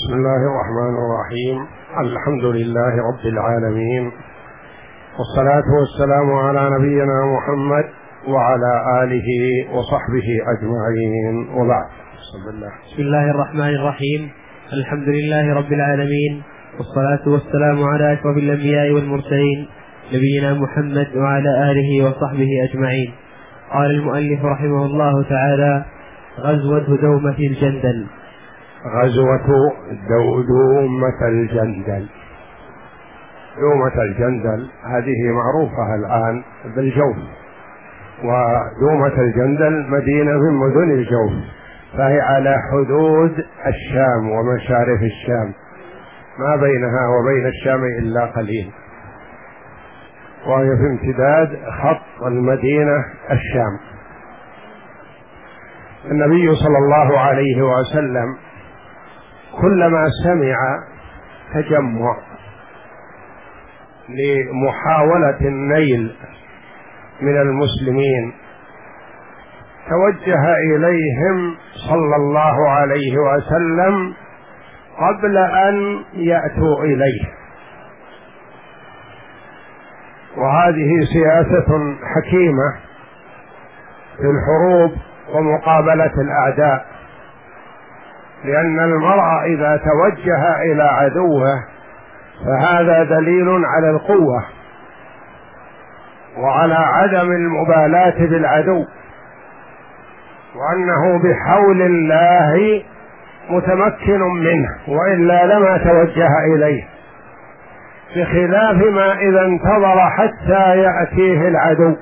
بسم الله الرحمن الرحيم. الحمد لله رب العالمين، والصلاة والسلام على نبينا محمد وعلى آله وصحبه أجمعين، وبعد. بسم الله الرحمن الرحيم. الحمد لله رب العالمين، والصلاة والسلام على أشرف الأنبياء والمرسلين نبينا محمد وعلى آله وصحبه أجمعين. قال المؤلف رحمه الله تعالى: غزوة دومة الجندل. غزوة دومة الجندل. دومة الجندل هذه معروفة الآن بالجوف، ودومة الجندل مدينة من مدن الجوف، فهي على حدود الشام ومشارف الشام، ما بينها وبين الشام إلا قليل، وهي في امتداد خط المدينة الشام. النبي صلى الله عليه وسلم كلما سمع تجمع لمحاولة النيل من المسلمين توجه إليهم صلى الله عليه وسلم قبل أن يأتوا إليه، وهذه سياسة حكيمة في الحروب ومقابلة الأعداء، لأن المرء إذا توجه إلى عدوه فهذا دليل على القوة وعلى عدم المبالاة بالعدو، وأنه بحول الله متمكن منه، وإلا لما توجه إليه، بخلاف ما إذا انتظر حتى يأتيه العدو،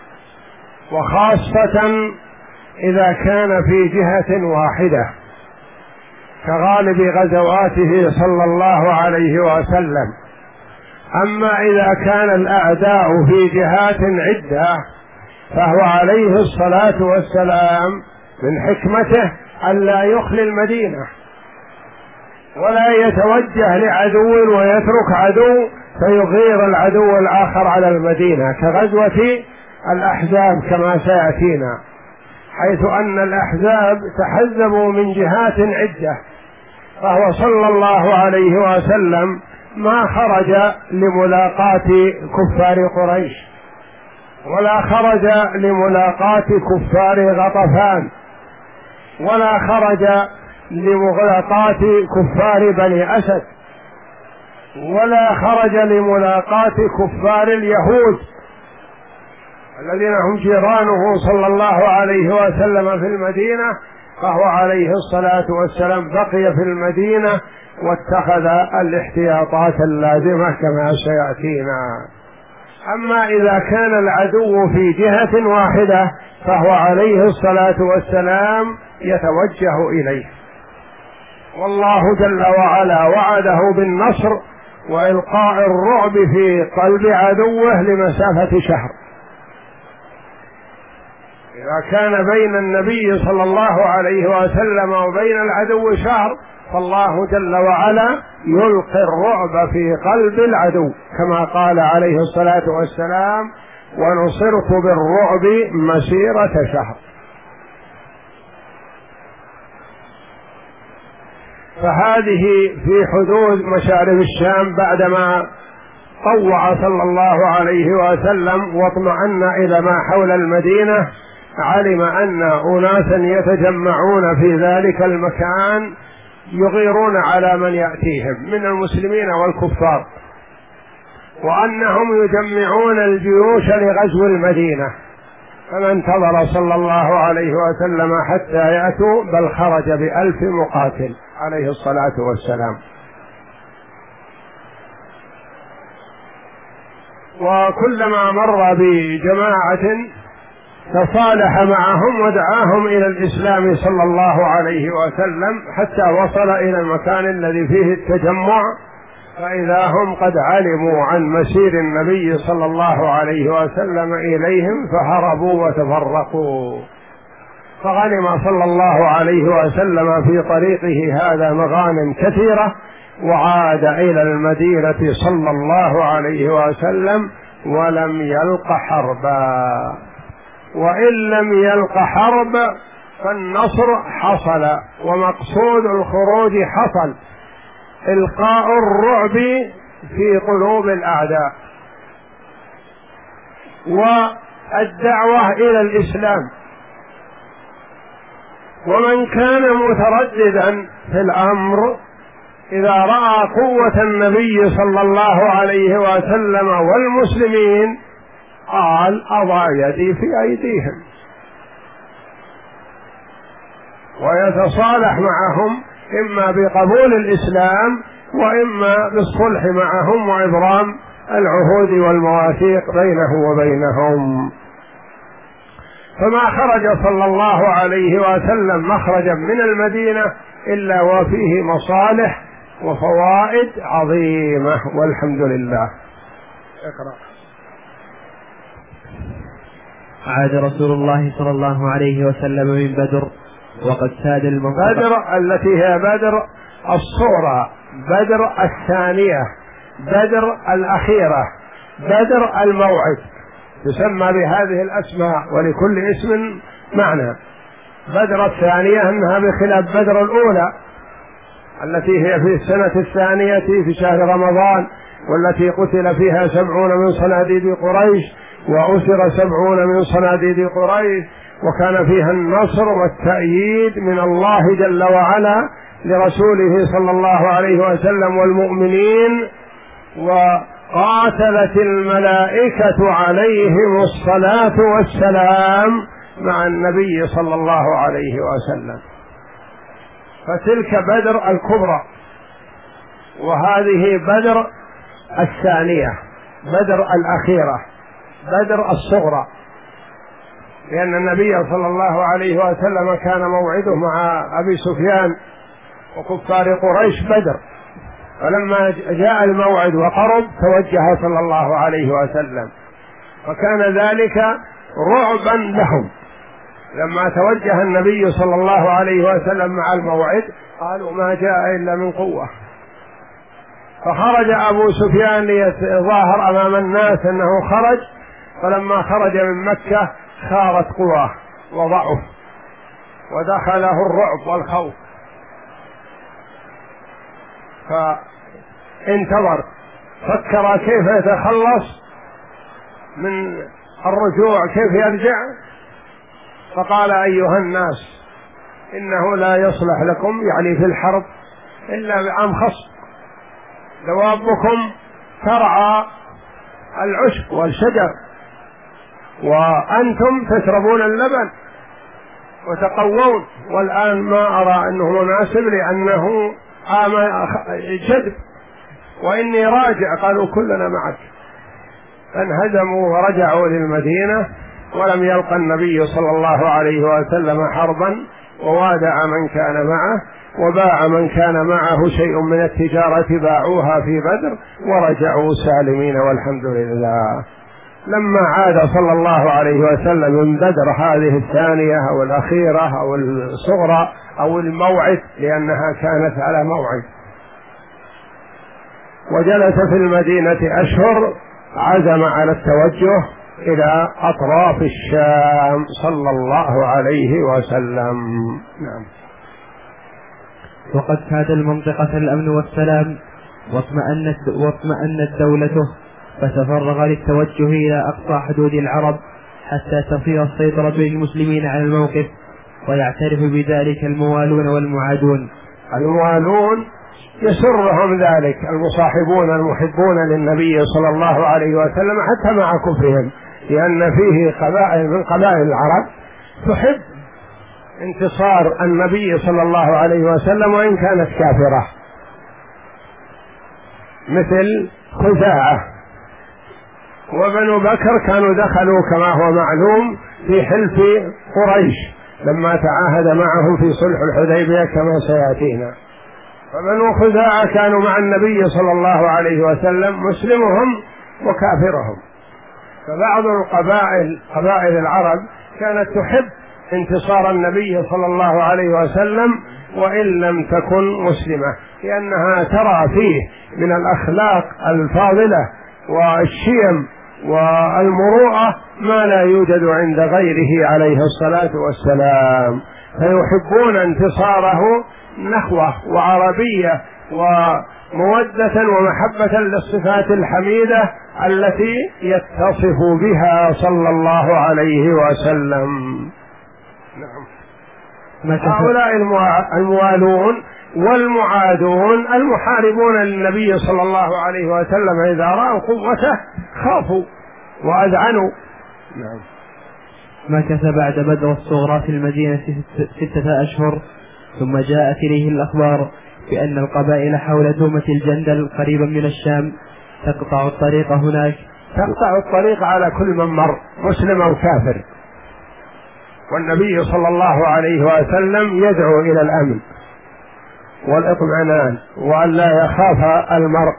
وخاصة إذا كان في جهة واحدة كغالب غزواته صلى الله عليه وسلم. أما إذا كان الأعداء في جهات عدة فهو عليه الصلاة والسلام من حكمته ألا يخلي المدينة ولا يتوجه لعدو ويترك عدو فيغير العدو الآخر على المدينة، كغزوة الأحزاب كما سيأتينا، حيث أن الأحزاب تحزبوا من جهات عدة، فهو صلى الله عليه وسلم ما خرج لملاقاة كفار قريش، ولا خرج لملاقاة كفار غطفان، ولا خرج لملاقاة كفار بني أسد، ولا خرج لملاقاة كفار اليهود الذين هم جيرانه صلى الله عليه وسلم في المدينة، فهو عليه الصلاة والسلام بقي في المدينة واتخذ الاحتياطات اللازمة كما سيأتينا. أما إذا كان العدو في جهة واحدة فهو عليه الصلاة والسلام يتوجه إليه، والله جل وعلا وعده بالنصر وإلقاء الرعب في قلب عدوه لمسافة شهر. إذا كان بين النبي صلى الله عليه وسلم وبين العدو شهر فالله جل وعلا يلقي الرعب في قلب العدو، كما قال عليه الصلاة والسلام: ونصرت بالرعب مسيرة شهر. فهذه في حدود مشارف الشام، بعدما طوع صلى الله عليه وسلم واطمأن إلى ما حول المدينة، علم أن أناسا يتجمعون في ذلك المكان يغيرون على من يأتيهم من المسلمين والكفار، وأنهم يجمعون الجيوش لغزو المدينة، فما انتظر صلى الله عليه وسلم حتى يأتوا، بل خرج ب1000 مقاتل عليه الصلاة والسلام. وكلما مر بجماعة تصالح معهم ودعاهم إلى الإسلام صلى الله عليه وسلم حتى وصل إلى المكان الذي فيه التجمع، فإذا هم قد علموا عن مسير النبي صلى الله عليه وسلم إليهم فهربوا وتفرقوا. فغنم صلى الله عليه وسلم في طريقه هذا مغانم كثيرة، وعاد إلى المدينة صلى الله عليه وسلم ولم يلق حربا، وإن لم يلق حرب فالنصر حصل ومقصود الخروج حصل، إلقاء الرعب في قلوب الأعداء والدعوة إلى الإسلام. ومن كان مترددا في الأمر إذا رأى قوة النبي صلى الله عليه وسلم والمسلمين قال أضع يدي في أيديهم، ويتصالح معهم إما بقبول الإسلام وإما بالصلح معهم وإبرام العهود والمواثيق بينه وبينهم. فما خرج صلى الله عليه وسلم مخرجا من المدينة إلا وفيه مصالح وفوائد عظيمة، والحمد لله. اقرأ. عاد رسول الله صلى الله عليه وسلم من بدر وقد ساد المنطقة. بدر التي هي بدر الصغرى، بدر الثانية، بدر الأخيرة، بدر الموعد، تسمى بهذه الأسماء ولكل اسم معنى. بدر الثانية أنها بخلاف بدر الأولى التي هي في السنة الثانية في شهر رمضان، والتي قتل فيها 70 من صناديد قريش وأسر 70 من صناديد قريش، وكان فيها النصر والتأييد من الله جل وعلا لرسوله صلى الله عليه وسلم والمؤمنين، وقاتلت الملائكة عليهم الصلاة والسلام مع النبي صلى الله عليه وسلم. فتلك بدر الكبرى، وهذه بدر الثانية، بدر الأخيرة، بدر الصغرى، لأن النبي صلى الله عليه وسلم كان موعده مع أبي سفيان وكفار قريش بدر، فلما جاء الموعد وقرب توجه صلى الله عليه وسلم، فكان ذلك رعبا لهم. لما توجه النبي صلى الله عليه وسلم مع الموعد قالوا ما جاء إلا من قوة، فخرج أبو سفيان ليظاهر أمام الناس أنه خرج، فلما خرج من مكة خارت قواه وضعف ودخله الرعب والخوف، فانتظر فكر كيف يتخلص من الرجوع، كيف يرجع، فقال أيها الناس إنه لا يصلح لكم، يعني في الحرب، إلا بعام خصب، دوابكم ترعى العشب والشجر وأنتم تشربون اللبن وتقوون، والآن ما أرى أنه مناسب لأنه جدب وإني راجع. قالوا كلنا معك، فانهزموا ورجعوا للمدينة، ولم يلقى النبي صلى الله عليه وسلم حربا، ووادع من كان معه، وباع من كان معه شيء من التجارة باعوها في بدر ورجعوا سالمين والحمد لله. لما عاد صلى الله عليه وسلم من بدر هذه الثانية أو الأخيرة أو الصغرى أو الموعد، لأنها كانت على موعد، وجلس في المدينة أشهر، عزم على التوجه إلى أطراف الشام صلى الله عليه وسلم. نعم. وقد ساد المنطقة الأمن والسلام واطمأنت دولته، فتفرغ للتوجه إلى أقصى حدود العرب حتى تصير السيطرة للمسلمين على الموقف، ويعترف بذلك الموالون والمعادون. الموالون يسرهم ذلك، المصاحبون المحبون للنبي صلى الله عليه وسلم حتى مع كفرهم، لأن فيه قبائل من قبائل العرب تحب انتصار النبي صلى الله عليه وسلم وإن كانت كافرة، مثل خزاعة وبنو بكر، كانوا دخلوا كما هو معلوم في حلف قريش لما تعاهد معهم في صلح الحديبية كما سيأتينا. فبنو خزاعة كانوا مع النبي صلى الله عليه وسلم، مسلمهم وكافرهم. فبعض قبائل العرب كانت تحب انتصار النبي صلى الله عليه وسلم وإن لم تكن مسلمة، لأنها ترى فيه من الأخلاق الفاضلة والشيم والمروءة ما لا يوجد عند غيره عليه الصلاة والسلام، فيحبون انتصاره نخوة وعربية ومودة ومحبة للصفات الحميدة التي يتصف بها صلى الله عليه وسلم. هؤلاء الموالون والمعادون المحاربون للنبي صلى الله عليه وسلم إذا رأوا قوته خافوا وأذعنوا. مكث بعد بدر الصغرى في المدينة 6 أشهر، ثم جاءت إليه الأخبار بأن القبائل حول دومة الجندل قريبا من الشام تقطع الطريق هناك، تقطع الطريق على كل من مر مسلم أو كافر، والنبي صلى الله عليه وسلم يدعو إلى الأمن والإطمئنان وأن لا يخاف المرء،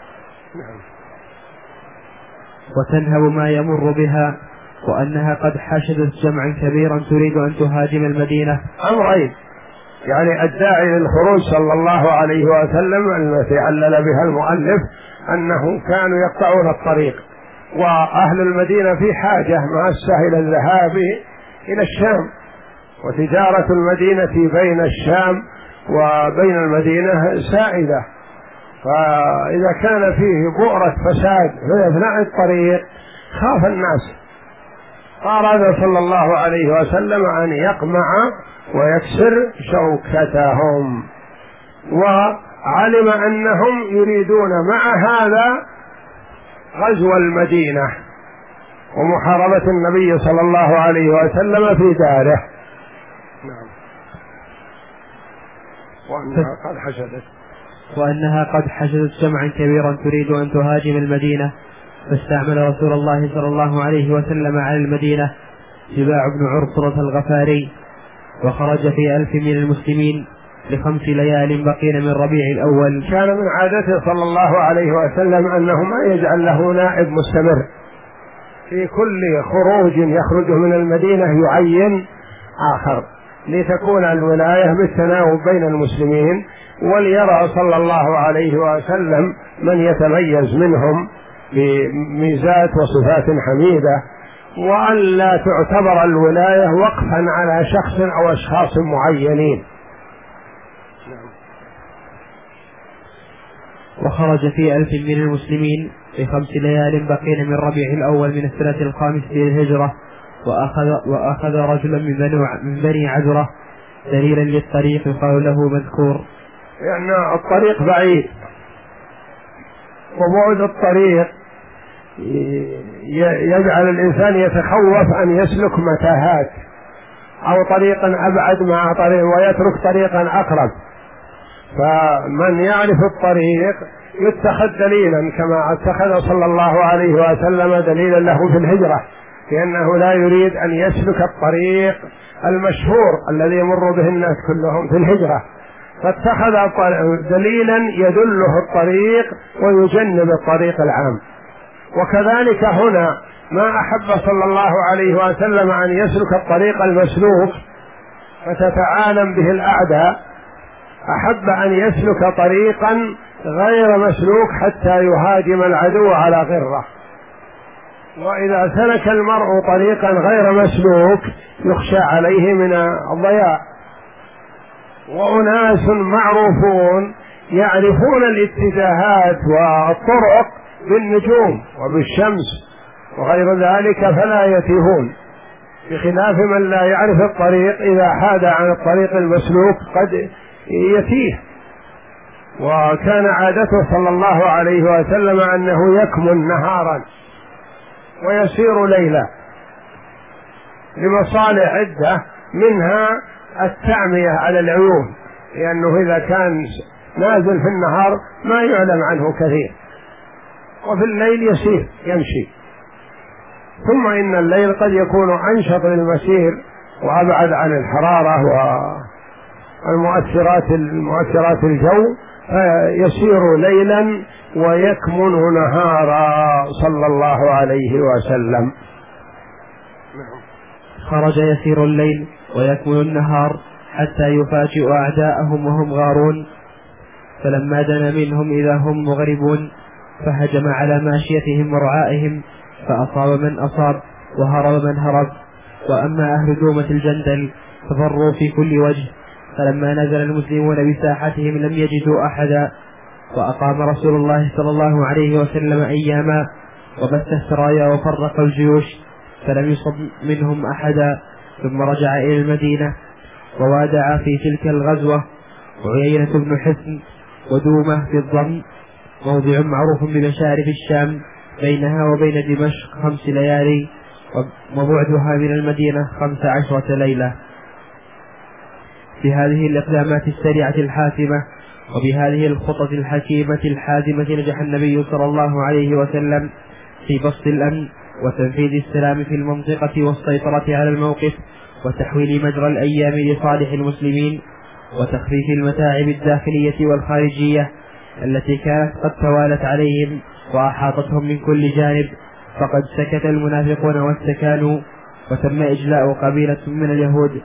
وتنهب ما يمر بها، وأنها قد حشدت جمعا كبيرا تريد أن تهاجم المدينة. أمرين، يعني الداعي للخروج صلى الله عليه وسلم التي علل بها المؤلف أنه كانوا يقطعون الطريق، وأهل المدينة في حاجة ماسة إلى الذهاب إلى الشام، وتجارة المدينة بين الشام وبين المدينة سائدة، فإذا كان فيه بؤرة فساد في أثناء الطريق خاف الناس، فأراد صلى الله عليه وسلم أن يقمع ويكسر شوكتهم، وعلم أنهم يريدون مع هذا غزو المدينة ومحاربة النبي صلى الله عليه وسلم في داره. وأنها قد حشدت جمعا كبيرا تريد أن تهاجم المدينة، فاستعمل رسول الله صلى الله عليه وسلم على المدينة سباع بن عرصرة الغفاري، وخرج في 1000 من المسلمين ل5 ليال بقين من ربيع الأول. كان من عادته صلى الله عليه وسلم أنه ما يجعل له نائب مستمر، في كل خروج يخرجه من المدينة يعين آخر لتكون الولاية بالتناوب بين المسلمين، وليرى صلى الله عليه وسلم من يتميز منهم بميزات وصفات حميدة، وأن لا تعتبر الولاية وقفا على شخص أو أشخاص معينين. وخرج في 1000 من المسلمين ل5 ليال بقين من ربيع الأول من السنة الخامسة للهجرة، وأخذ رجلا من بني عذرة دليلا للطريق يقال له مذكور، لأن يعني الطريق بعيد، وبعد الطريق يجعل الإنسان يتخوف أن يسلك متاهات أو طريقا أبعد مع طريق ويترك طريقا أقرب، فمن يعرف الطريق يتخذ دليلا كما اتخذ صلى الله عليه وسلم دليلا له في الهجرة، لأنه لا يريد أن يسلك الطريق المشهور الذي يمر به الناس كلهم في الهجرة، فاتخذ دليلا يدله الطريق ويجنب الطريق العام. وكذلك هنا ما أحب صلى الله عليه وسلم أن يسلك الطريق المسلوك فتتعالم به الأعداء، أحب أن يسلك طريقا غير مسلوك حتى يهاجم العدو على غره. وإذا سلك المرء طريقا غير مسلوك يخشى عليه من الضياع. وأناس معروفون يعرفون الاتجاهات والطرق بالنجوم وبالشمس وغير ذلك فلا يتيهون، بخلاف من لا يعرف الطريق إذا حاد عن الطريق المسلوك قد يتيه. وكان عادته صلى الله عليه وسلم أنه يكمن نهارا ويسير ليلا لمصالح عدة، منها التعمية على العيون، لأنه إذا كان نازل في النهار ما يعلم عنه كثير، وفي الليل يسير يمشي. ثم إن الليل قد يكون أنشط للمسير وأبعد عن الحرارة والمؤثرات الجو، يسير ليلا ويكمن نهارا صلى الله عليه وسلم. خرج يسير الليل ويكمن النهار حتى يفاجئ أعداءهم وهم غارون، فلما دنا منهم إذا هم مغربون فهجم على ماشيتهم ورعائهم، فأصاب من أصاب وهرب من هرب. وأما أهل دومة الجندل ففروا في كل وجه، فلما نزل المسلمون بساحتهم لم يجدوا أحدا، وأقام رسول الله صلى الله عليه وسلم أياما وبث السرايا وفرق الجيوش فلم يصب منهم أحدا، ثم رجع إلى المدينة ووادع في تلك الغزوة عيينة بن حصن ودومة في الضم، موضع معروف بمشارف الشام بينها وبين دمشق 5 ليالي وبعدها من المدينة 15 ليلة. بهذه الإقدامات السريعة الحاسمة وبهذه الخطط الحكيمة الحازمة نجح النبي صلى الله عليه وسلم في بسط الأمن وتنفيذ السلام في المنطقة والسيطرة على الموقف وتحويل مجرى الأيام لصالح المسلمين وتخفيف المتاعب الداخلية والخارجية التي كانت قد توالت عليهم وأحاطتهم من كل جانب. فقد سكت المنافقون واستكانوا، وتم إجلاء قبيلة من اليهود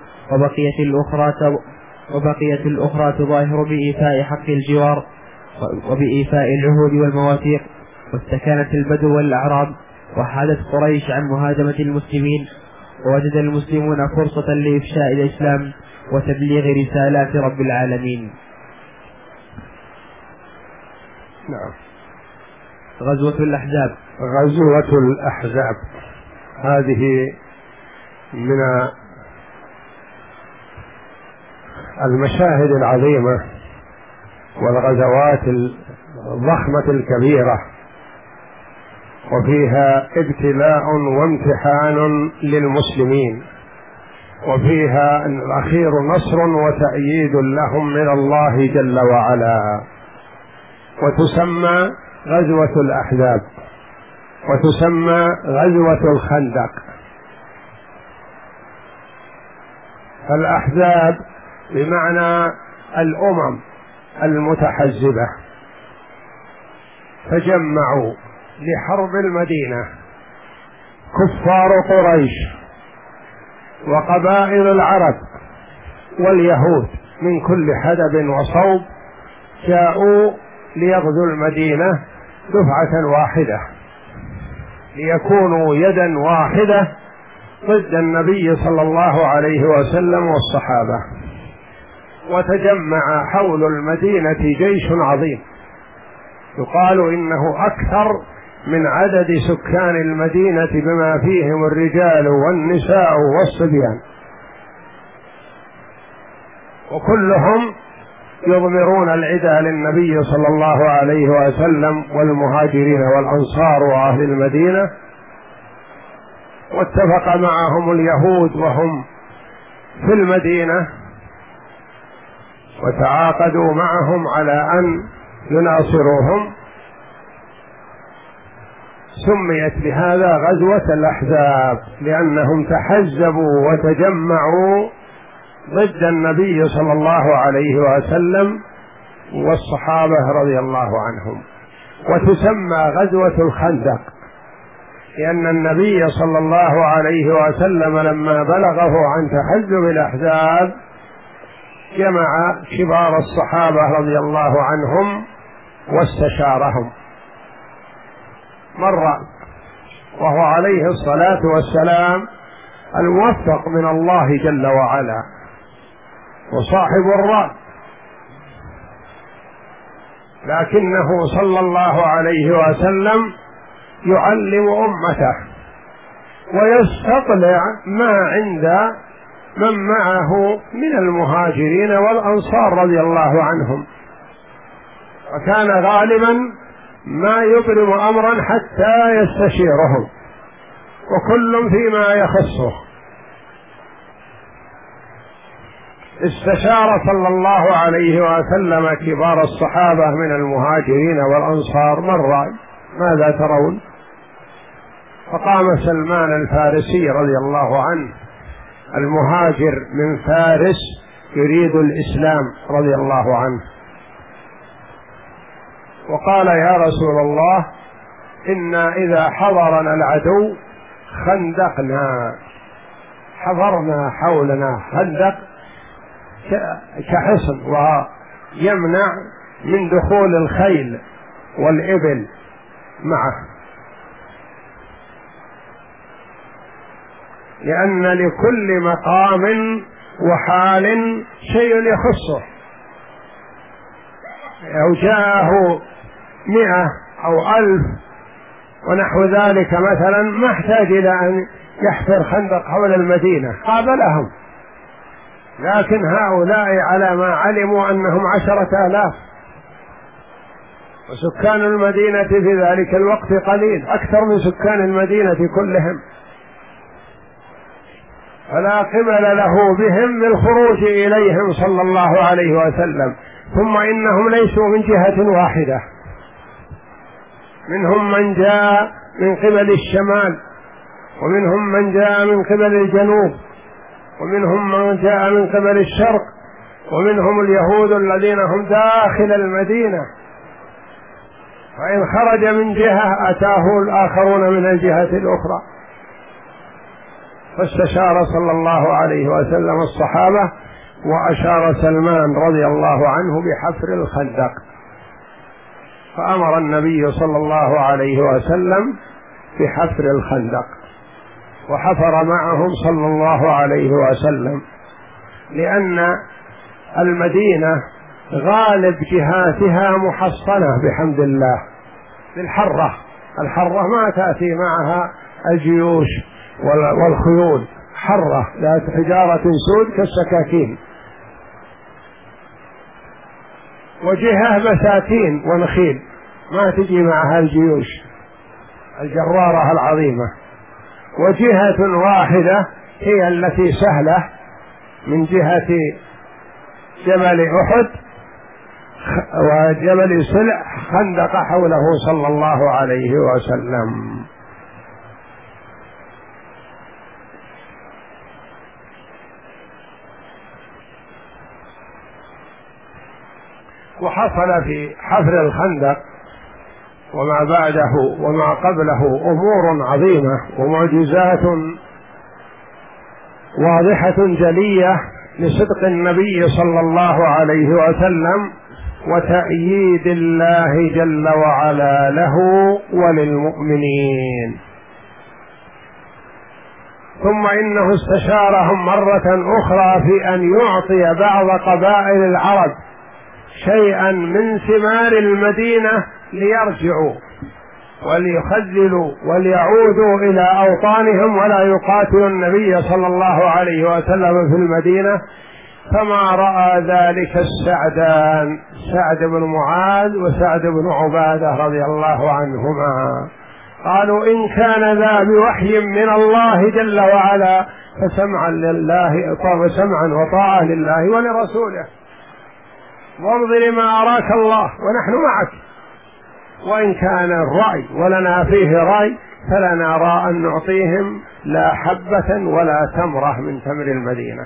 وبقية الأخرى تظاهر بإيفاء حق الجوار وبإيفاء العهود والمواثيق، واستكانت البدو والأعراب، وحادت قريش عن مهاجمة المسلمين، ووجد المسلمون فرصة لإفشاء الإسلام وتبليغ رسالات رب العالمين. نعم. غزوة الأحزاب. غزوة الأحزاب هذه من المشاهد العظيمة والغزوات الضخمة الكبيرة، وفيها ابتلاء وامتحان للمسلمين، وفيها الأخير نصر وتأييد لهم من الله جل وعلا. وتسمى غزوة الأحزاب وتسمى غزوة الخندق. الأحزاب بمعنى الأمم المتحزبة، فجمعوا لحرب المدينة كفار قريش وقبائل العرب واليهود من كل حدب وصوب، جاءوا ليغزوا المدينة دفعة واحدة ليكونوا يدا واحدة ضد النبي صلى الله عليه وسلم والصحابة. وتجمع حول المدينة جيش عظيم يقال إنه أكثر من عدد سكان المدينة بما فيهم الرجال والنساء والصبيان، وكلهم يضمرون العدى للنبي صلى الله عليه وسلم والمهاجرين والأنصار وأهل المدينة. واتفق معهم اليهود وهم في المدينة وتعاقدوا معهم على أن يناصروهم. سميت بهذا غزوة الأحزاب لأنهم تحزبوا وتجمعوا ضد النبي صلى الله عليه وسلم والصحابة رضي الله عنهم. وتسمى غزوة الخندق لأن النبي صلى الله عليه وسلم لما بلغه عن تحزب الأحزاب جمع كبار الصحابة رضي الله عنهم واستشارهم مرة، وهو عليه الصلاة والسلام الموفق من الله جل وعلا وصاحب الرأي، لكنه صلى الله عليه وسلم يعلم أمته ويستطلع ما عند من معه من المهاجرين والأنصار رضي الله عنهم، وكان غالبا ما يبرم أمرا حتى يستشيرهم وكل فيما يخصه. استشار صلى الله عليه وسلم كبار الصحابة من المهاجرين والأنصار مرة ماذا ترون؟ فقام سلمان الفارسي رضي الله عنه المهاجر من فارس يريد الإسلام رضي الله عنه، وقال يا رسول الله إنا إذا حضرنا العدو خندقنا، حضرنا حولنا خندق كحصن ويمنع من دخول الخيل والإبل معه، لأن لكل مقام وحال شيء يخصه، أو جاءه 100 أو 1000 ونحو ذلك مثلا، ما احتاج إلى أن يحفر خندق حول المدينة، قابلهم. لكن هؤلاء على ما علموا أنهم 10,000، وسكان المدينة في ذلك الوقت قليل، أكثر من سكان المدينة كلهم، فلا قبل له بهم بالخروج إليهم صلى الله عليه وسلم. ثم إنهم ليسوا من جهة واحدة، منهم من جاء من قبل الشمال، ومنهم من جاء من قبل الجنوب، ومنهم من جاء من قبل الشرق، ومنهم اليهود الذين هم داخل المدينة، فإن خرج من جهة أتاه الآخرون من الجهة الأخرى. فاستشار صلى الله عليه وسلم الصحابة، وأشار سلمان رضي الله عنه بحفر الخندق، فأمر النبي صلى الله عليه وسلم بحفر الخندق، وحفر معهم صلى الله عليه وسلم، لأن المدينة غالب جهاتها محصنة بحمد الله بالحرة. الحرة ما تأتي معها الجيوش والخيول، حرة ذات حجارة سود كالسكاكين، وجهة بساتين ونخيل، ما تجي معها الجيوش الجرارة العظيمة، وجهة واحدة هي التي سهلة من جهة جبل أحد وجبل سلع، خندق حوله صلى الله عليه وسلم. وحصل في حفر الخندق وما بعده وما قبله أمور عظيمة ومعجزات واضحة جلية لصدق النبي صلى الله عليه وسلم وتأييد الله جل وعلا له وللمؤمنين. ثم إنه استشارهم مرة أخرى في أن يعطي بعض قبائل العرب شيئا من ثمار المدينة ليرجعوا وليخذلوا وليعودوا إلى أوطانهم ولا يقاتلوا النبي صلى الله عليه وسلم في المدينة. فما رأى ذلك السعدان، سعد بن معاذ وسعد بن عبادة رضي الله عنهما، قالوا إن كان ذا بوحي من الله جل وعلا فسمعا لله وسمعا وطاعة لله ولرسوله، وامض لما أراك الله ونحن معك، وإن كان الرأي ولنا فيه رأي فلا نرى أن نعطيهم لا حبة ولا تمرة من تمر المدينة.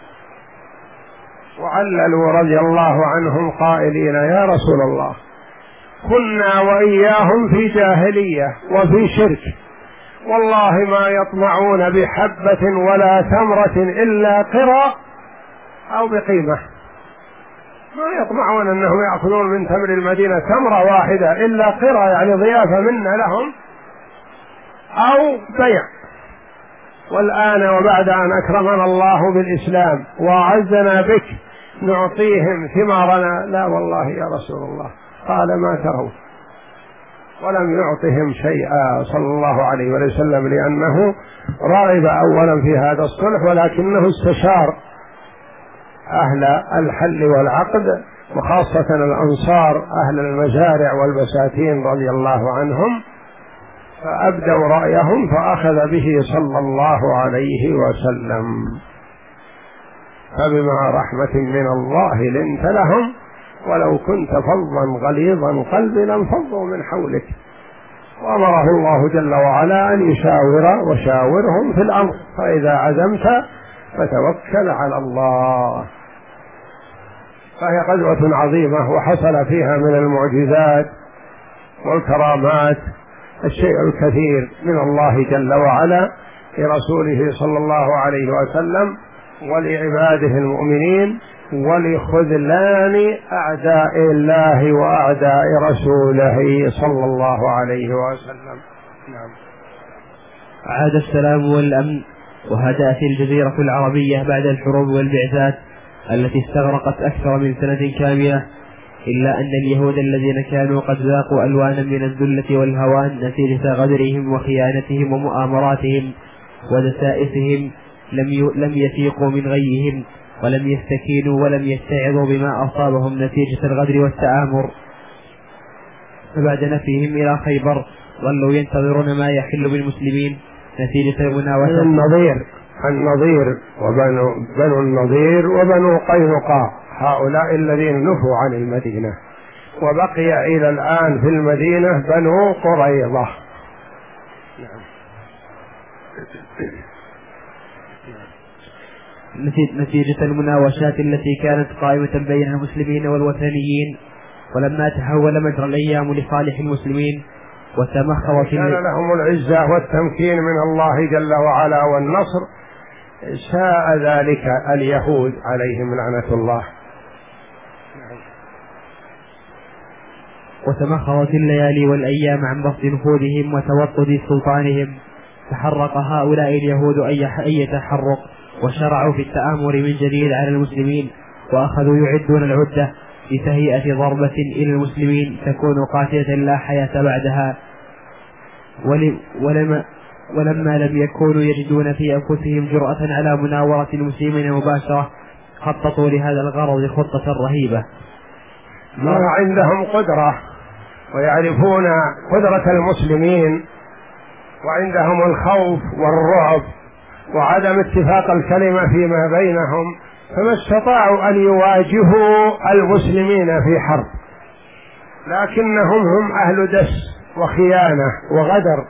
وعللوا رضي الله عنهم قائلين يا رسول الله كنا وإياهم في جاهلية وفي شرك، والله ما يطمعون بحبة ولا تمرة إلا قرى أو بقيمة، ما يطمعون أنهم يأخذون من تمر المدينة تمرة واحدة إلا قرى، يعني ضيافة منا لهم أو بيع. والآن وبعد أن أكرمنا الله بالإسلام وأعزنا بك نعطيهم ثمارنا؟ لا والله يا رسول الله. قال ما ترون، ولم يعطهم شيئا صلى الله عليه وسلم، لأنه راغب أولا في هذا الصلح، ولكنه استشار أهل الحل والعقد وخاصة الأنصار أهل المزارع والبساتين رضي الله عنهم، فأبدوا رأيهم فأخذ به صلى الله عليه وسلم. فبما رحمة من الله لنت لهم ولو كنت فظا غليظ القلب لانفضوا من حولك. وأمره الله جل وعلا أن يشاور وشاورهم في الأمر، فإذا عزمت فتوكل على الله. فهي غزوة عظيمة وحصل فيها من المعجزات والكرامات الشيء الكثير من الله جل وعلا لرسوله صلى الله عليه وسلم ولعباده المؤمنين ولخذلان أعداء الله وأعداء رسوله صلى الله عليه وسلم. نعم. عاد السلام والأمن وهدأت الجزيرة العربية بعد الحروب والبعثات التي استغرقت أكثر من سنة كاملة، إلا أن اليهود الذين كانوا قد ذاقوا ألوانا من الذلة والهوان نتيجة غدرهم وخيانتهم ومؤامراتهم ودسائسهم لم يفيقوا من غيهم، ولم يستكينوا ولم يستعظوا بما أصابهم نتيجة الغدر والتآمر. فبعد نفيهم إلى خيبر ظلوا ينتظرون ما يحل بالمسلمين نتيجة المناوشة. النضير وبنو النضير وبنو قينقاع، هؤلاء الذين نفوا عن المدينة، وبقي إلى الآن في المدينة بنو قريظة. نتيجة المناوشات التي كانت قائمة بين المسلمين والوثنيين، ولما تحول مجرى الأيام لصالح المسلمين وتمخضت كان لهم العزة والتمكين من الله جل وعلا والنصر، شاء ذلك اليهود عليهم لعنة الله. وتمخضت الليالي والأيام عن بسط نفوذهم وتوطد سلطانهم، تحرق هؤلاء اليهود أي تحرق، وشرعوا في التآمر من جديد على المسلمين، وأخذوا يعدون العدة لتهيئة ضربة إلى المسلمين تكون قاتلة لا حياة بعدها. ولما لم يكونوا يجدون في أنفسهم جرأة على مناورة المسلمين مباشرة، خططوا لهذا الغرض خطة رهيبة. ما عندهم قدرة ويعرفون قدرة المسلمين، وعندهم الخوف والرعب وعدم اتفاق الكلمة فيما بينهم، فما استطاعوا أن يواجهوا المسلمين في حرب، لكنهم هم أهل دس وخيانة وغدر،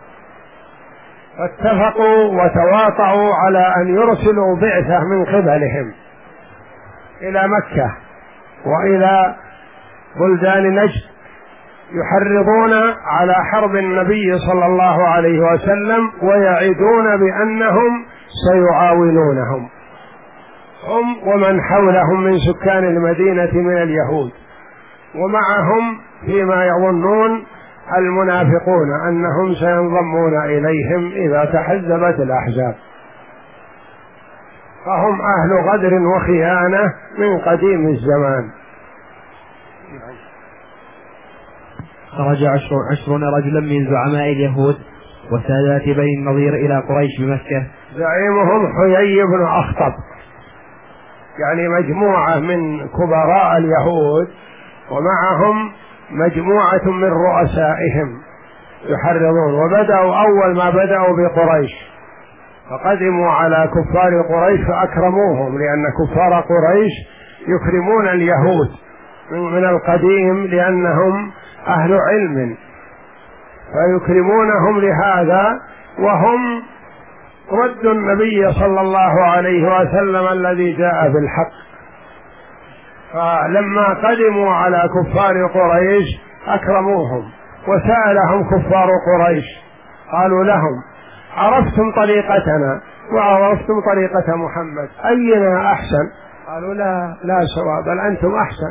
فاتفقوا وتواطؤوا على أن يرسلوا بعثة من قبلهم إلى مكة وإلى بلدان نجد، يحرضون على حرب النبي صلى الله عليه وسلم، ويعدون بأنهم سيعاونونهم هم ومن حولهم من سكان المدينة من اليهود، ومعهم فيما يظنون المنافقون أنهم سينضمون إليهم إذا تحزبت الأحزاب، فهم أهل غدر وخيانة من قديم الزمان. خرج 20 رجلا من زعماء اليهود وسادات بني النضير إلى قريش بمكة، زعيمهم حيي بن أخطب، يعني مجموعة من كبراء اليهود ومعهم مجموعة من رؤسائهم يحرضون. وبدأوا أول ما بدأوا بقريش، فقدموا على كفار قريش فأكرموهم، لأن كفار قريش يكرمون اليهود من القديم لأنهم أهل علم، فيكرمونهم لهذا، وهم ردوا النبي صلى الله عليه وسلم الذي جاء بالحق. فلما قدموا على كفار قريش أكرموهم، وسألهم كفار قريش قالوا لهم: عرفتم طريقتنا وعرفتم طريقة محمد، أينا أحسن؟ قالوا: لا سواء، بل أنتم أحسن.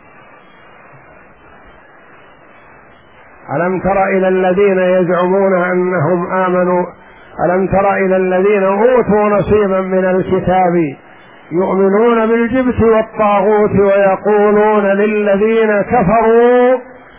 ألم تر إلى الذين يزعمون أنهم آمنوا، ألم تر إلى الذين أوتوا نصيبا من الكتاب يؤمنون بالجبت والطاغوت ويقولون للذين كفروا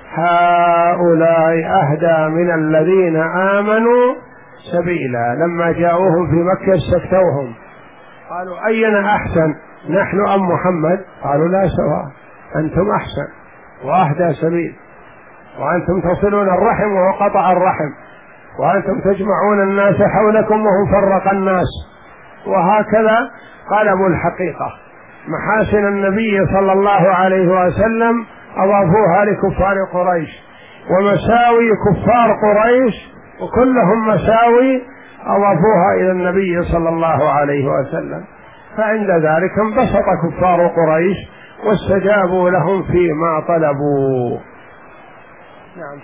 هؤلاء أهدى من الذين آمنوا سبيلا. لما جاءوهم في مكة استفتوهم قالوا: أينا أحسن، نحن أم محمد؟ قالوا: لا سواء، أنتم أحسن وأهدى سبيل، وأنتم تصلون الرحم وهو قطع الرحم، وأنتم تجمعون الناس حولكم وهو فرق الناس. وهكذا قلبوا الحقيقة. محاسن النبي صلى الله عليه وسلم أضافوها لكفار قريش، ومساوي كفار قريش وكلهم مساوي أضافوها إلى النبي صلى الله عليه وسلم. فعند ذلك انبسط كفار قريش واستجابوا لهم فيما طلبوا. نعم.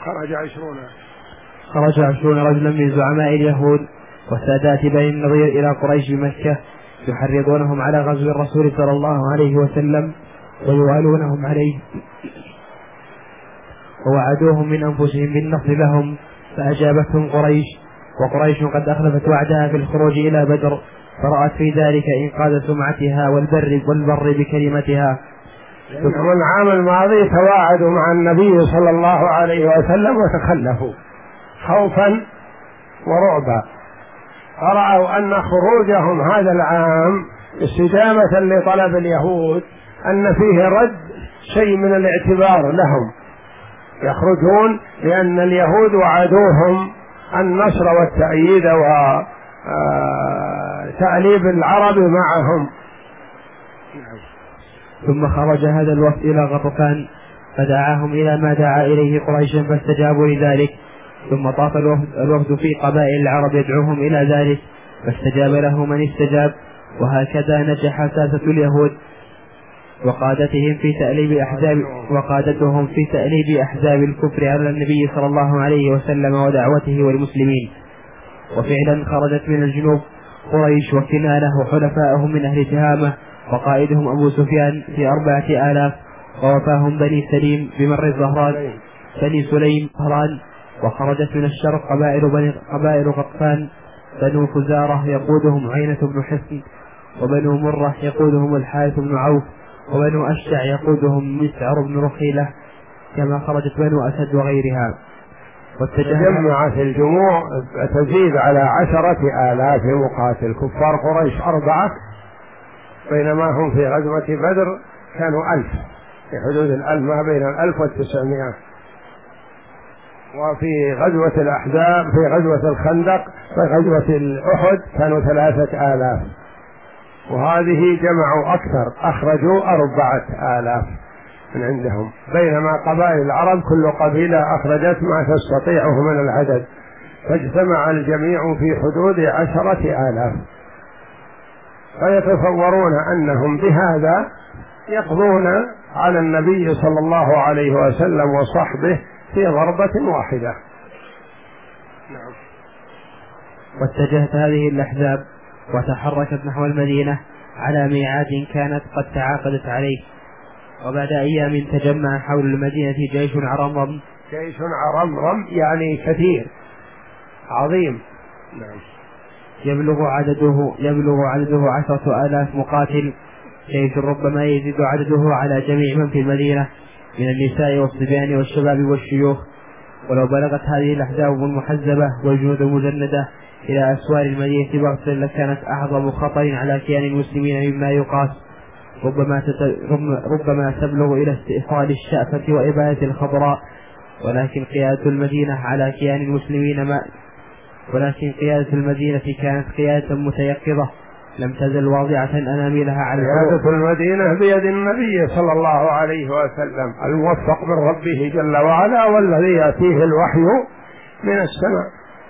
خرج 20 رجلا من زعماء اليهود وسادات بني النضير إلى قريش بمكة، يحرضونهم على غزو الرسول صلى الله عليه وسلم ويوالونهم عليه، ووعدوهم من أنفسهم بالنصر لهم، فأجابتهم قريش وقريش قد أخلفت وعدها في الخروج إلى بدر، فرأت في ذلك إنقاذ سمعتها والبر بكلمتها. ثم العام الماضي تواعدوا مع النبي صلى الله عليه وسلم وتخلفوا خوفا ورعبا، فرأوا أن خروجهم هذا العام استجابة لطلب اليهود أن فيه رد شيء من الاعتبار لهم، يخرجون لأن اليهود وعدوهم النصر والتأييد وتأليب العرب معهم. ثم خرج هذا الوفد إلى غطفان فدعاهم إلى ما دعا إليه قريش فاستجابوا لذلك. ثم طاف الوفد في قبائل العرب يدعوهم إلى ذلك فاستجاب له من استجاب. وهكذا نجح ساسة اليهود وقادتهم في تأليب أحزاب الكفر على النبي صلى الله عليه وسلم ودعوته والمسلمين. وفعلا خرجت من الجنوب قريش وكنانة وحلفائهم من أهل تهامة وقائدهم أبو سفيان في 4000، ووفاهم بني سليم بمر الظهران بني سليم ظهران. وخرجت من الشرق قبائل غطفان، بنو فزارة يقودهم عينة بن حصن، وبنو مرة يقودهم الحارث بن عوف، وبنو أشجع يقودهم مسعر بن رخيلة، كما خرجت بنو أسد وغيرها. وتجمعت الجموع تزيد على 10,000 مقاتل. كفار قريش 4 بينما هم في غزوة بدر كانوا 1000، في حدود 1000 ما بين 1900. وفي غزوة الأحزاب في غزوة الخندق في غزوة الأحد كانوا 3000، وهذه جمعوا أكثر، أخرجوا 4000 من عندهم، بينما قبائل العرب كل قبيلة أخرجت ما تستطيعه من العدد، فاجتمع الجميع في حدود 10,000. فيتصورون أنهم بهذا يقضون على النبي صلى الله عليه وسلم وصحبه في ضربة واحدة. نعم. واتجهت هذه الأحزاب وتحركت نحو المدينة على ميعاد كانت قد تعاقدت عليه. وبعد أيام تجمع حول المدينة جيش عرمرم. جيش عرمرم يعني كثير عظيم. نعم. يبلغ عدده 10,000 مقاتل، جيش ربما يزيد عدده على جميع من في المدينة من النساء والصبيان والشباب والشيوخ. ولو بلغت هذه الأحزاب المحزبة والجنود المجندة إلى أسوار المدينة بغتة لكانت أعظم خطر على كيان المسلمين مما يقاس، ربما تبلغ إلى استئصال الشأفة وإبادة الخضراء. ولكن قيادة المدينة كانت قيادة متيقظة لم تزل واضعة أناملها على قيادة المدينة بيد النبي صلى الله عليه وسلم الموفق من ربه جل وعلا، والذي يأتيه الوحي من السماء،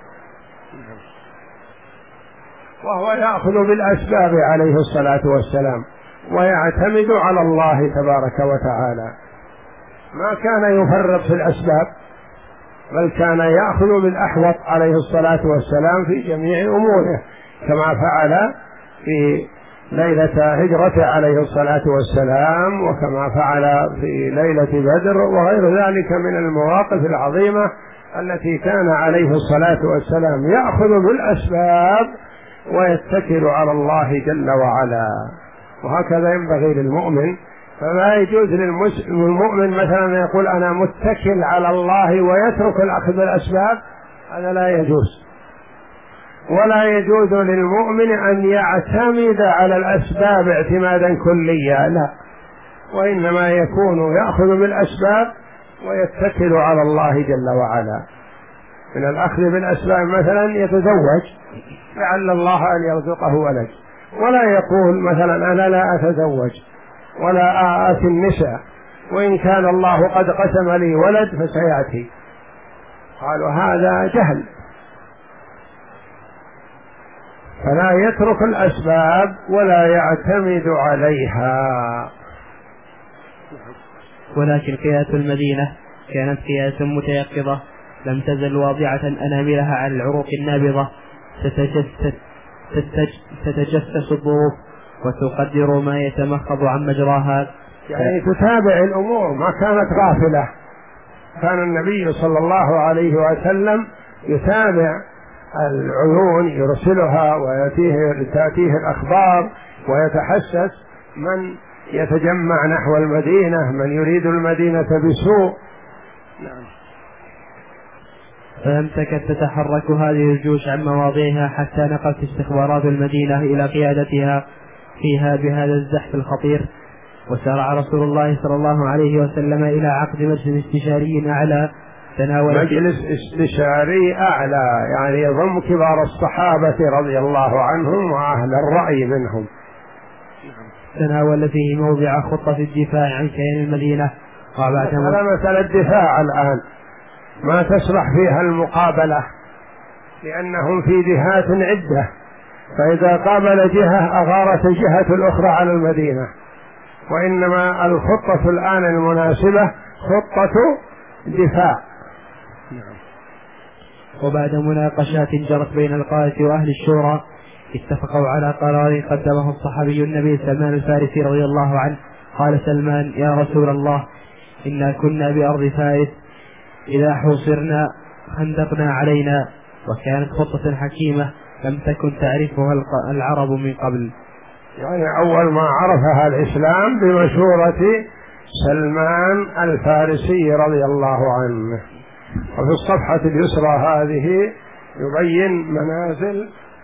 وهو يأخذ بالأسباب عليه الصلاة والسلام ويعتمد على الله تبارك وتعالى. ما كان يفرط في الأسباب، بل كان يأخذ بالأحوط عليه الصلاة والسلام في جميع أموره، كما فعل في ليلة هجرته عليه الصلاة والسلام، وكما فعل في ليلة بدر، وغير ذلك من المواقف العظيمة التي كان عليه الصلاة والسلام يأخذ بالأسباب ويتكل على الله جل وعلا. وهكذا ينبغي للمؤمن، فما يجوز للمؤمن مثلا يقول أنا متكل على الله ويترك الأخذ بالأسباب، هذا لا يجوز. ولا يجوز للمؤمن أن يعتمد على الأسباب اعتمادا كليا، لا، وإنما يكون يأخذ بالأسباب ويتكل على الله جل وعلا. من الأخذ بالأسباب مثلا يتزوج لعل الله أن يرزقه ولد، ولا يقول مثلا أنا لا أتزوج ولا آتي النساء، وإن كان الله قد قسم لي ولد فسيأتي. قالوا هذا جهل. فلا يترك الأسباب ولا يعتمد عليها. ولكن قيادة المدينة كانت قيادة متيقظة لم تزل واضعة أناملها على العروق النابضة، تتجسس الظروف وتقدر ما يتمخض عن مجراها، يعني تتابع الأمور، ما كانت غافلة. كان النبي صلى الله عليه وسلم يتابع العيون يرسلها وتأتيه الأخبار ويتحسس من يتجمع نحو المدينة، من يريد المدينة بسوء. نعم. فامسكت تتحرك هذه الجيوش عن مواضعها حتى نقلت استخبارات المدينة إلى قيادتها فيها بهذا الزحف الخطير. وسارع رسول الله صلى الله عليه وسلم إلى عقد مجلس استشاري أعلى مجلس استشاري أعلى يعني يضم كبار الصحابة رضي الله عنهم وأهل الرأي منهم، تناول فيه موضع خطة الدفاع عن كيان المدينة. هذا مسألة الدفاع الآن ما تصلح فيها المقابلة، لأنهم في جهات عدة، فإذا قابل جهة أغارت الجهة الأخرى على المدينة، وإنما الخطة الآن المناسبة خطة دفاع. وبعد مناقشات جرت بين القادة وأهل الشورى اتفقوا على قرار قدمه الصحابي النبي سلمان الفارسي رضي الله عنه. قال سلمان: يا رسول الله، إنا كنا بأرض فارس، إذا حوصرنا خندقنا علينا، وكانت خطة حكيمة لم تكن تعرفها العرب من قبل. يعني أول ما عرفها الإسلام بمشورة سلمان الفارسي رضي الله عنه. وفي الصفحة اليسرى هذه يبين منازل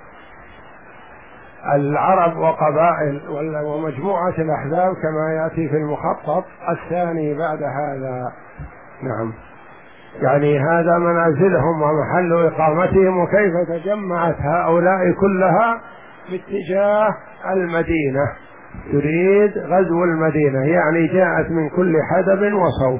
العرب وقبائل ومجموعة الأحزاب كما يأتي في المخطط الثاني بعد هذا. نعم، يعني هذا منازلهم ومحل إقامتهم وكيف تجمعت هؤلاء كلها باتجاه المدينة، تريد غزو المدينة، يعني جاءت من كل حدب وصوب.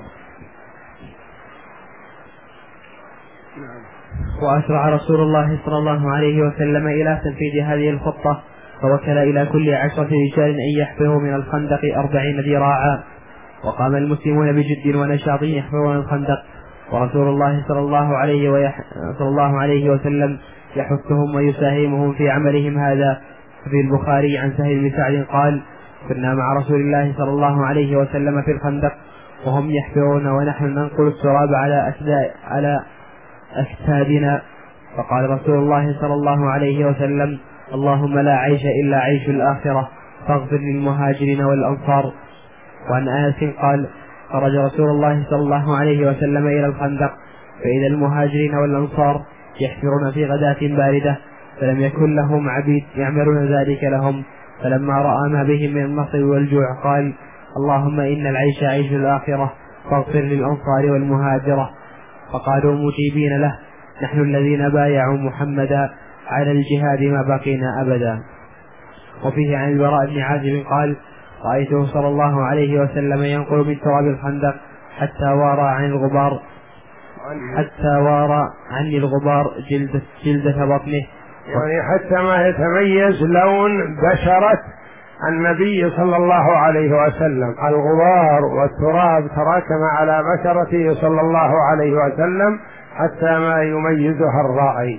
وأسرع رسول الله صلى الله عليه وسلم إلى تنفيذ هذه الخطة، فوكل إلى كل 10 رجال أن يحفروا من الخندق 40 ذراعا. وقام المسلمون بجد ونشاط يحفرون الخندق، ورسول الله صلى الله عليه وسلم يحثهم ويساهمهم في عملهم هذا. في البخاري عن سهل بن سعد قال: كنا مع رسول الله صلى الله عليه وسلم في الخندق وهم يحفرون ونحن ننقل التراب على أكتادنا، فقال رسول الله صلى الله عليه وسلم: اللهم لا عيش إلا عيش الآخرة، فاغفر للمهاجرين والأنصار. وعن أنس قال: خرج رسول الله صلى الله عليه وسلم إلى الخندق، فإذا المهاجرين والأنصار يحفرون في غداة باردة، فلم يكن لهم عبيد يعملون ذلك لهم، فلما رأى ما بهم من النصب والجوع قال: اللهم إن العيش عيش الآخرة، فاغفر للأنصار والمهاجرة. فقالوا مجيبين له: نحن الذين بايعوا محمدا على الجهاد ما بقينا أبدا. وفيه عن البراء بن عازب قال: رأيته صلى الله عليه وسلم ينقل من تراب الخندق حتى وارى عن الغبار جلدة بطنه، يعني حتى ما يتميز لون بشرة النبي صلى الله عليه وسلم، الغبار والتراب تراكم على بشرته صلى الله عليه وسلم حتى ما يميزها الرائي.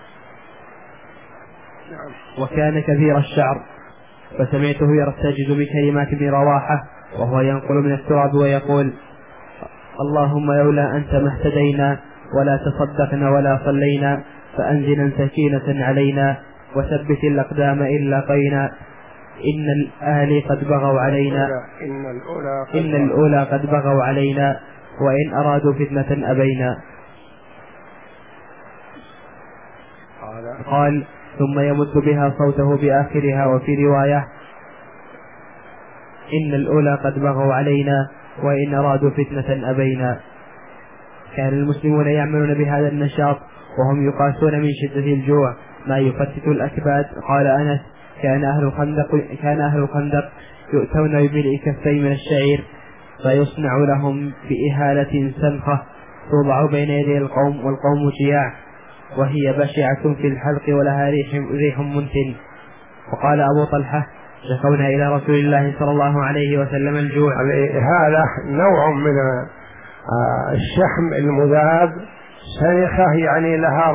وكان كثير الشعر، فسمعته يرتجز بكلمات ابن رواحة وهو ينقل من التراب ويقول: اللهم لولا أنت ما اهتدينا ولا تصدقنا ولا صلينا، فأنزلا سكينة علينا وثبت الأقدام إن لاقينا، إن الأهل قد بغوا علينا، إن الأولى قد بغوا علينا، وإن أرادوا فتنة أبينا. قال: ثم يمد بها صوته بآخرها. وفي رواية: إن الأولى قد بغوا علينا وإن أرادوا فتنة أبينا. كان المسلمون يعملون بهذا النشاط وهم يقاسون من شدة الجوع ما يفتت الأكباد. قال أنس: كان أهل الخندق يؤتون بملء كفين من الشعير فيصنع لهم بإهالة سنخة توضع بين يدي القوم، والقوم جياع وهي بشعة في الحلق ولها ريح منتن. وقال أبو طلحة: شكونا إلى رسول الله صلى الله عليه وسلم الجوع. هذا نوع من الشحم المذاب، سنخة يعني لها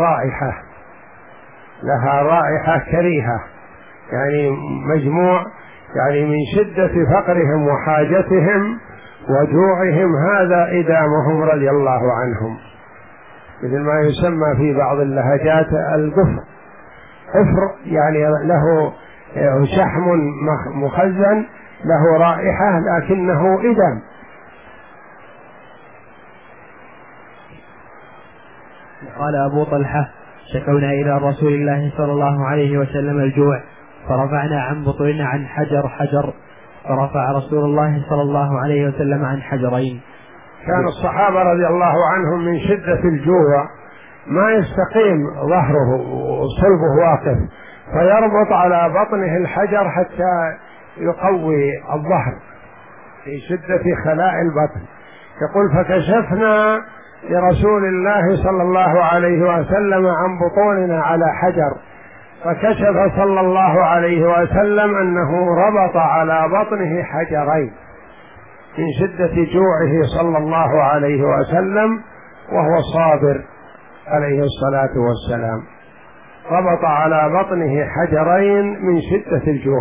رائحة كريهة، يعني مجموع، يعني من شدة فقرهم وحاجتهم وجوعهم هذا إدامهم رضي الله عنهم. مثل ما يسمى في بعض اللهجات القفر. قفر يعني له شحم مخزن، له رائحة لكنه إدم. قال أبو طلحة: شكونا إلى رسول الله صلى الله عليه وسلم الجوع، فرفعنا عن بطوننا عن حجر، فرفع رسول الله صلى الله عليه وسلم عن حجرين. كان الصحابة رضي الله عنهم من شدة الجوع ما يستقيم ظهره وصلبه واقف، فيربط على بطنه الحجر حتى يقوي الظهر في شدة خلاء البطن. يقول: فكشفنا لرسول الله صلى الله عليه وسلم عن بطوننا على حجر، فكشف صلى الله عليه وسلم أنه ربط على بطنه حجرين من شدة جوعه صلى الله عليه وسلم، وهو صابر عليه الصلاة والسلام، ربط على بطنه حجرين من شدة الجوع.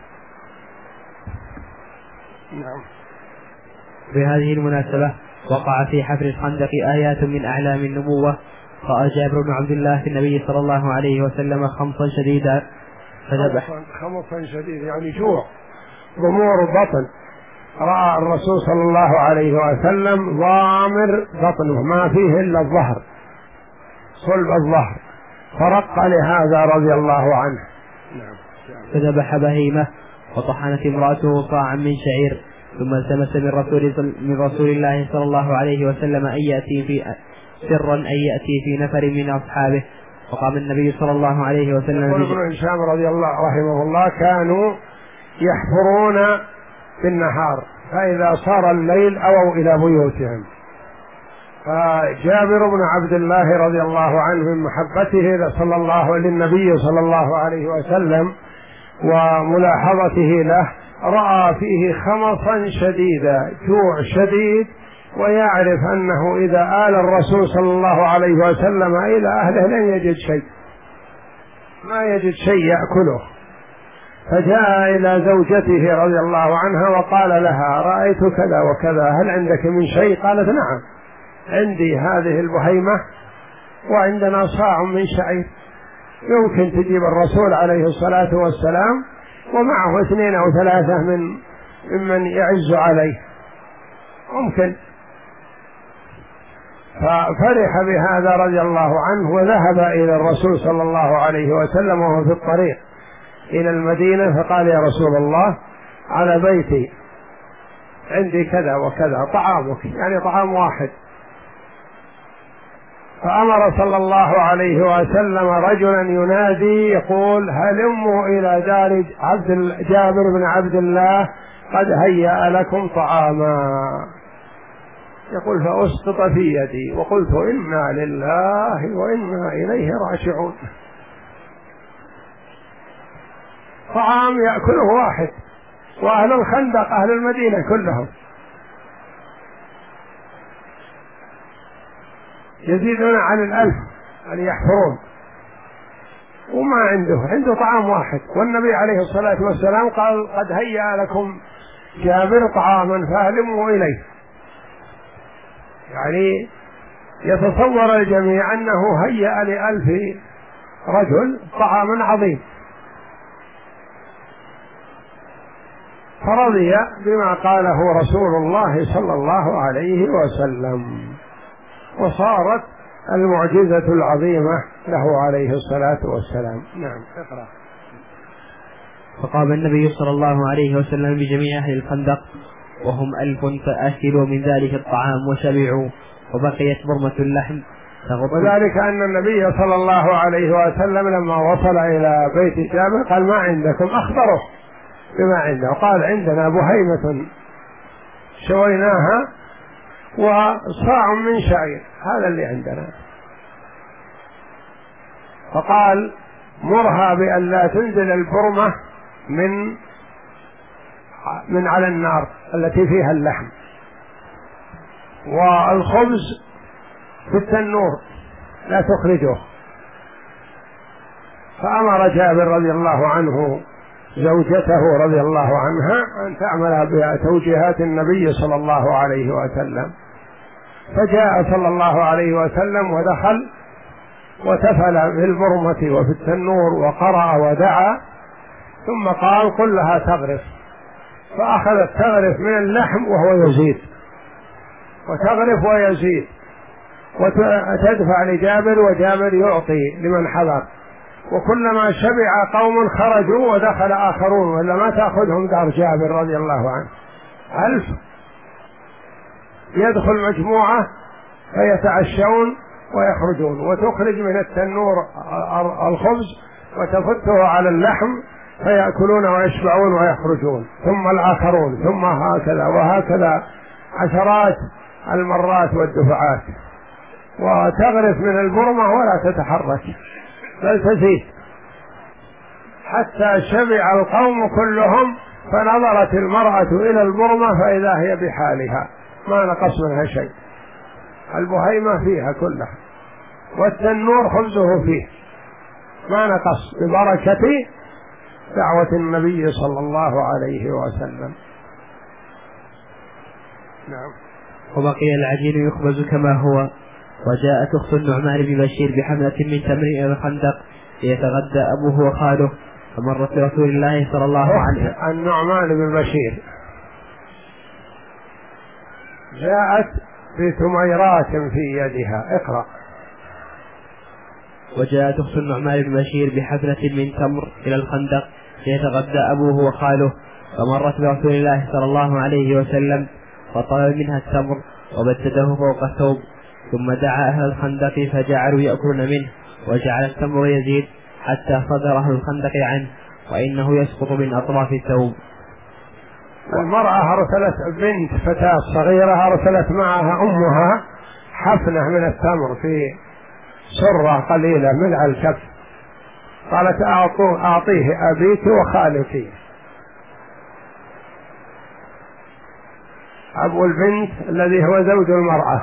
نعم. بهذه المناسبة وقع في حفر الخندق آيات من أعلام النبوة. رأى جابر بن عبد الله في النبي صلى الله عليه وسلم خمصا شديدا فذبح. خمصا شديد يعني جوع، ضمور البطن. رأى الرسول صلى الله عليه وسلم ضامر بطنه ما فيه إلا الظهر، صلب الظهر، فرق لهذا رضي الله عنه. فذبح بهيمة، وطحنت امرأته صاعا من شعير، ثم التمس من رسول الله صلى الله عليه وسلم أن يأتي في نفر من أصحابه، فقام النبي صلى الله عليه وسلم. يقول ابن هشام رضي الله رحمه الله: كانوا يحفرون في النهار، فإذا صار الليل أووا إلى بيوتهم. فجابر بن عبد الله رضي الله عنه من محبته للنبي صلى الله عليه وسلم وملاحظته له رأى فيه خمصا شديدا، جوع شديد، ويعرف أنه إذا آل الرسول صلى الله عليه وسلم إلى أهله لن يجد شيء، ما يجد شيء يأكله. فجاء إلى زوجته رضي الله عنها وقال لها: رأيت كذا وكذا، هل عندك من شيء؟ قالت: نعم، عندي هذه البهيمة وعندنا صاع من شعير، يمكن تجيب الرسول عليه الصلاة والسلام ومعه 2 أو 3 ممن يعز عليه، ممكن. ففرح بهذا رضي الله عنه، وذهب إلى الرسول صلى الله عليه وسلم وهو في الطريق إلى المدينة، فقال: يا رسول الله، على بيتي عندي كذا وكذا، طعامك، يعني طعام واحد. فأمر صلى الله عليه وسلم رجلا ينادي يقول: هلموا إلى دار جابر بن عبد الله قد هيأ لكم طعاما. يقول: فأسقط في يدي وقلت: إنا لله وإنا إليه راجعون. طعام يأكله واحد، وأهل الخندق أهل المدينة كلهم يزيدون عن 1000 أن يحفرون، وما عنده طعام واحد. والنبي عليه الصلاة والسلام قال: قد هيأ لكم جابر طعاما فأهلموا إليه. يعني يتصور الجميع أنه هيأ ل1000 رجل طعاما عظيم، فرضي بما قاله رسول الله صلى الله عليه وسلم، وصارت المعجزة العظيمة له عليه الصلاة والسلام. نعم، اقرأ. فقام النبي صلى الله عليه وسلم بجميع أهل الخندق وهم 1000، فأكلوا من ذلك الطعام وشبعوا، وبقيت برمة اللحم. وذلك أن النبي صلى الله عليه وسلم لما وصل إلى بيت جابر قال: ما عندكم؟ أخبره بما عنده، قال: عندنا بهيمة شويناها وصاع من شعير، هذا اللي عندنا. فقال: مرها بأن لا تنزل البرمة من على النار التي فيها اللحم، والخبز في التنور لا تخرجه. فأمر جابر رضي الله عنه زوجته رضي الله عنها أن تعمل بتوجيهات النبي صلى الله عليه وسلم، فجاء صلى الله عليه وسلم ودخل وتفل في البرمة وفي التنور وقرأ ودعا، ثم قال قل لها تغرف، فأخذت تغرف من اللحم وهو يزيد، وتغرف ويزيد، وتدفع لجابر وجابر يعطي لمن حضر. وكلما شبع قوم خرجوا ودخل آخرون، ولا ما تأخذهم دار جابر رضي الله عنه 1000، يدخل مجموعة فيتعشون ويخرجون، وتخرج من التنور الخبز وتفته على اللحم فيأكلون ويشبعون ويخرجون، ثم الآخرون، ثم هكذا وهكذا عشرات المرات والدفعات. وتغرف من البرمة ولا تتحرك بل تزيد حتى شبع القوم كلهم، فنظرت المرأة إلى البرمة فإذا هي بحالها ما نقص منها شيء، البهيمة فيها كلها والتنور خبزه فيه ما نقص، ببركة دعوة النبي صلى الله عليه وسلم. نعم. وبقي العجين يخبز كما هو. وجاءت أخت النعمان بن بشير بحملة من تمر إلى الخندق ليتغدى أبوه وخاله، فمرت برسول الله صلى الله عليه وسلم. النعمان بن بشير جاءت بتميرات في يدها. اقرأ. وجاءت أخت النعمان بن بشير بحفلة من تمر إلى الخندق ليتغدى أبوه وخاله، فمرت برسول الله صلى الله عليه وسلم فطلب منها التمر وبدده فوق الثوب، ثم دعا أهل الخندق فجعلوا يأكلون منه، وجعل التمر يزيد حتى صدر أهل الخندق عنه، وإنه يسقط من أطراف الثوب. المرأة أرسلت بنت فتاة صغيرة، أرسلت معها أمها حفنة من التمر في سرة قليلة ملء الكف، قالت أعطيه أبيك وخالك. أبو البنت الذي هو زوج المرأة،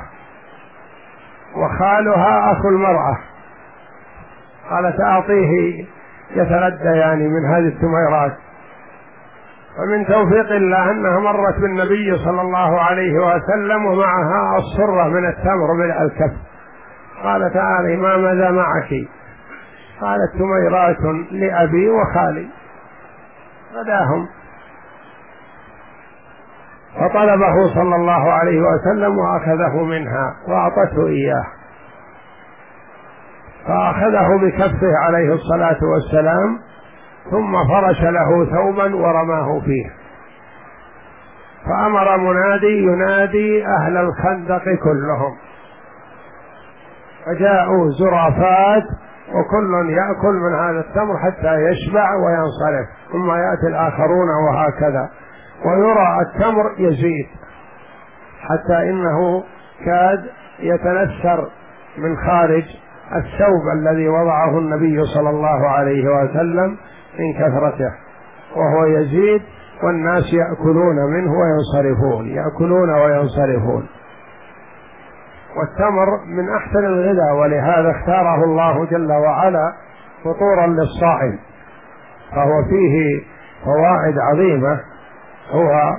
وخالها أخو المرأة، قالت أعطيه يتردى يعني من هذه التميرات. ومن توفيق الله أنها مرت بالنبي صلى الله عليه وسلم ومعها الصرة من التمر ملء الكف. قال تعالى ما ماذا معك؟ قالت تميرات لأبي وخالي، غداهم. فطلبه صلى الله عليه وسلم وأخذه منها وأعطته إياه، فأخذه بكفه عليه الصلاة والسلام، ثم فرش له ثوبا ورماه فيه، فأمر منادي ينادي أهل الخندق كلهم، فجاءوا زرافات وكل يأكل من هذا التمر حتى يشبع وينصرف، ثم يأتي الآخرون وهكذا، ويرى التمر يزيد حتى إنه كاد يتنثر من خارج الثوب الذي وضعه النبي صلى الله عليه وسلم من كثرته، وهو يزيد والناس يأكلون منه وينصرفون، يأكلون وينصرفون. والتمر من أحسن الغذاء، ولهذا اختاره الله جل وعلا فطورا للصائم، فهو فيه فوائد عظيمة، هو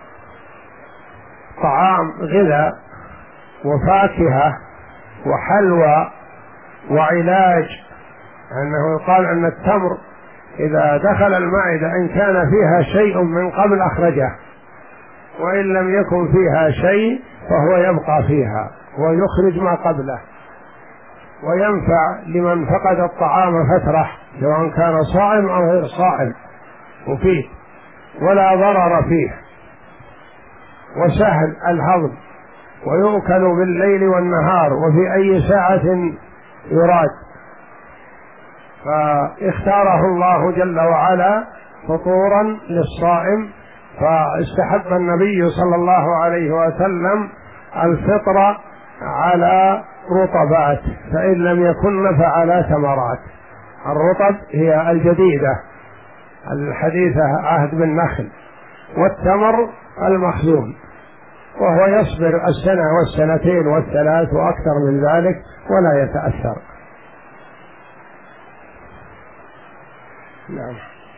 طعام غذاء وفاكهة وحلوى وعلاج، أنه يقال أن التمر إذا دخل المعدة إن كان فيها شيء من قبل أخرجه، وإن لم يكن فيها شيء فهو يبقى فيها ويخرج ما قبله، وينفع لمن فقد الطعام فترة سواء كان صائم أو غير صائم، مفيد ولا ضرر فيه وسهل الهضم، ويؤكل بالليل والنهار وفي أي ساعة يراد. فاختاره الله جل وعلا فطورا للصائم، فاستحب النبي صلى الله عليه وسلم الفطر على رطبات، فإن لم يكن فعلى ثمرات. الرطب هي الجديدة الحديثة عهد بالنخل، والتمر المخزون، وهو يصبر السنة والسنتين والثلاث وأكثر من ذلك ولا يتأثر. نعم.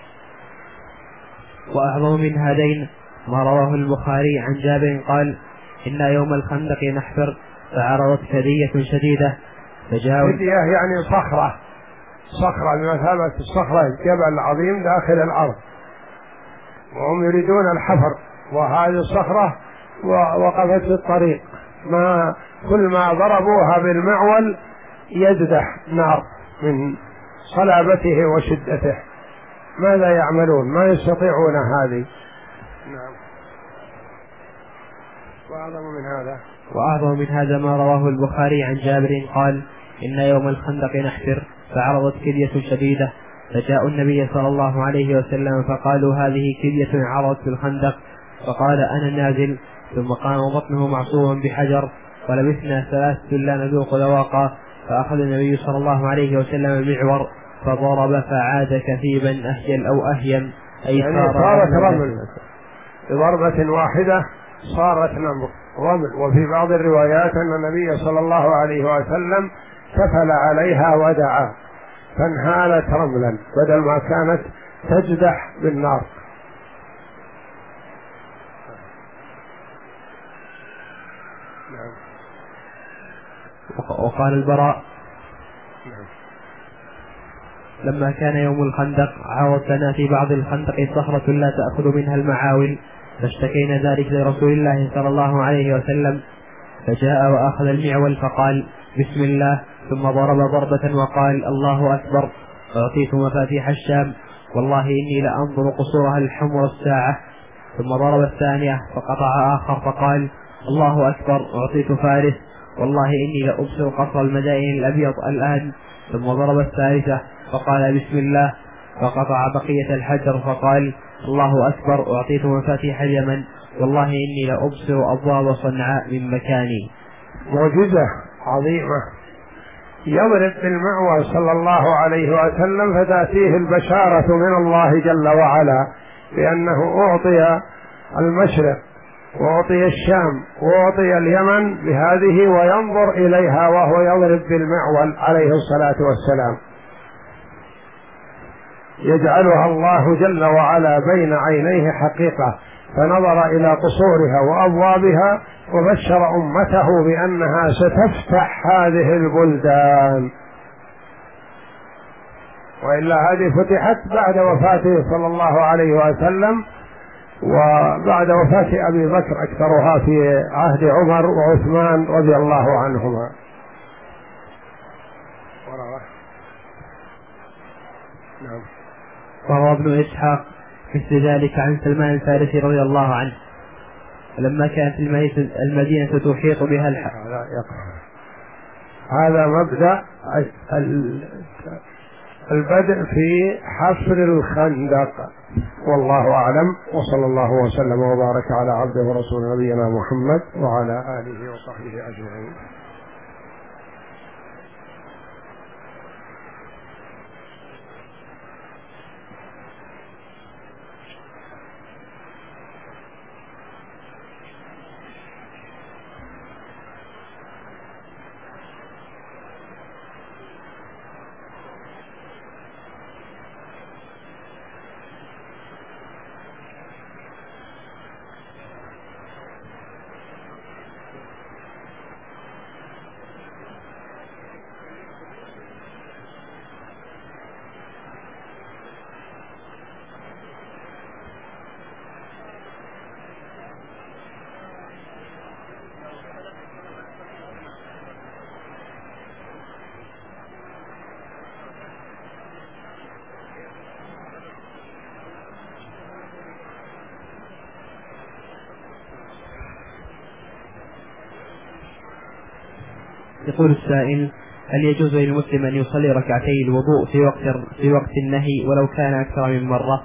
وأعظم من هذين ما رواه البخاري عن جابر قال إن يوم الخندق نحفر فعرضت كدية شديدة فجاءوا. كدية يعني صخرة بمثابة الصخرة الجبل العظيم داخل الأرض، وهم يريدون الحفر، وهذه الصخرة وقفت في الطريق، كل ما ضربوها بالمعول يجدح نار من صلابته وشدته. ماذا يعملون؟ ما يستطيعون هذه. نعم. وأعظم من هذا ما رواه البخاري عن جابر قال: إن يوم الخندق نحفر فعرضت كدية شديدة فجاءوا النبي صلى الله عليه وسلم فقالوا: هذه كدية عرضت في الخندق. فقال: أنا نازل. ثم قام بطنه معصوبا بحجر، ولبثنا 3 لا نذوق ذواقا. فأخذ النبي صلى الله عليه وسلم المعور فضرب فعاد كثيبا أهجل أو أهيم، أي يعني صارت رمل بضربة واحدة، صارت رمل. وفي بعض الروايات أن النبي صلى الله عليه وسلم كفل عليها ودعا فانهالت رملا بدل ما كانت تجدح بالنار. وقال البراء: لما كان يوم الخندق عرضت لنا في بعض الخندق صخرة لا تأخذ منها المعاول، فاشتكينا ذلك لرسول الله صلى الله عليه وسلم، فجاء وأخذ المعول فقال: بسم الله، ثم ضرب ضربة وقال: الله أكبر. فأعطيت مفاتيح الشام، والله إني لأنظر قصورها الحمر الساعة. ثم ضرب الثانية فقطع آخر فقال: الله أكبر. أعطيت فارس، والله إني لأبصر قصر المدائن الأبيض الآن. ثم ضرب الثالثة فقال: بسم الله، فقطع بقية الحجر فقال: الله أكبر. أعطيت مفاتيح اليمن، والله إني لأبصر أبواب صنعاء من مكاني. معجزة عظيمة. يضرب بالمعول صلى الله عليه وسلم فتأتيه البشارة من الله جل وعلا بأنه أعطي المشرق وأعطي الشام وأعطي اليمن بهذه، وينظر إليها وهو يضرب بالمعول عليه الصلاة والسلام، يجعلها الله جل وعلا بين عينيه حقيقة. فنظر إلى قصورها وأبوابها وبشر أمته بأنها ستفتح هذه البلدان، وإلا هذه فتحت بعد وفاته صلى الله عليه وسلم، وبعد وفاة أبي بكر أكثرها في عهد عمر وعثمان رضي الله عنهما. نعم. وروى ابن إسحاق مثل ذلك عن سلمان الفارسي رضي الله عنه: لما كانت المدينة تحيط بها هذا مبدأ البدء في حفر الخندق. والله أعلم، وصلى الله وسلم وبارك على عبده ورسوله نبينا محمد وعلى آله وصحبه أجمعين. يقول السائل: هل يجوز للمسلم أن يصلي ركعتي الوضوء في وقت النهي ولو كان أكثر من مرة؟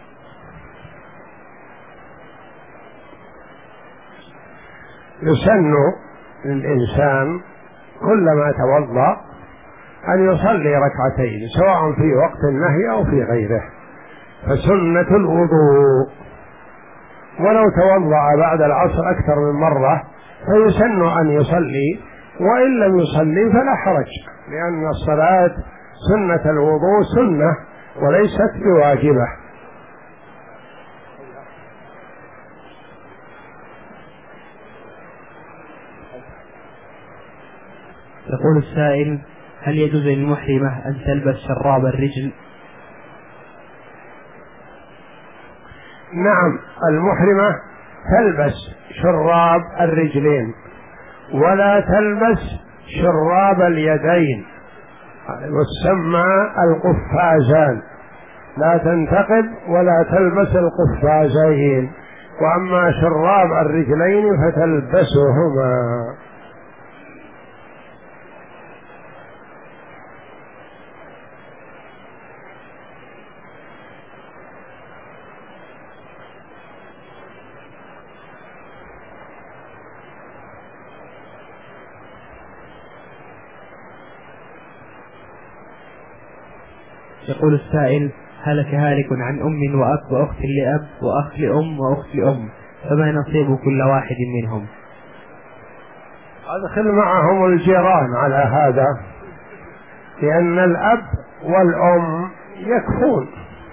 يسن للإنسان كلما توضأ أن يصلي ركعتين سواء في وقت النهي أو في غيره، فسنة الوضوء. ولو توضأ بعد العصر أكثر من مرة فيسن أن يصلي، وإن لم يصلي فلا حرج، لأن الصلاة سنة الوضوء سنة وليست بواجبة. يقول السائل: هل يجوز للمحرمة أن تلبس شراب الرجل؟ نعم، المحرمة تلبس شراب الرجلين ولا تلبس شراب اليدين، يسمى القفازان، لا تنتقب ولا تلبس القفازين. وأما شراب الرجلين فتلبسهما. يقول السائل: هلك هالك عن أم وأب وأخت لأب وأخ لأم وأخت لأم، فما نصيب كل واحد منهم؟ أدخل معهم الجيران على هذا، لأن الأب والأم يكفون،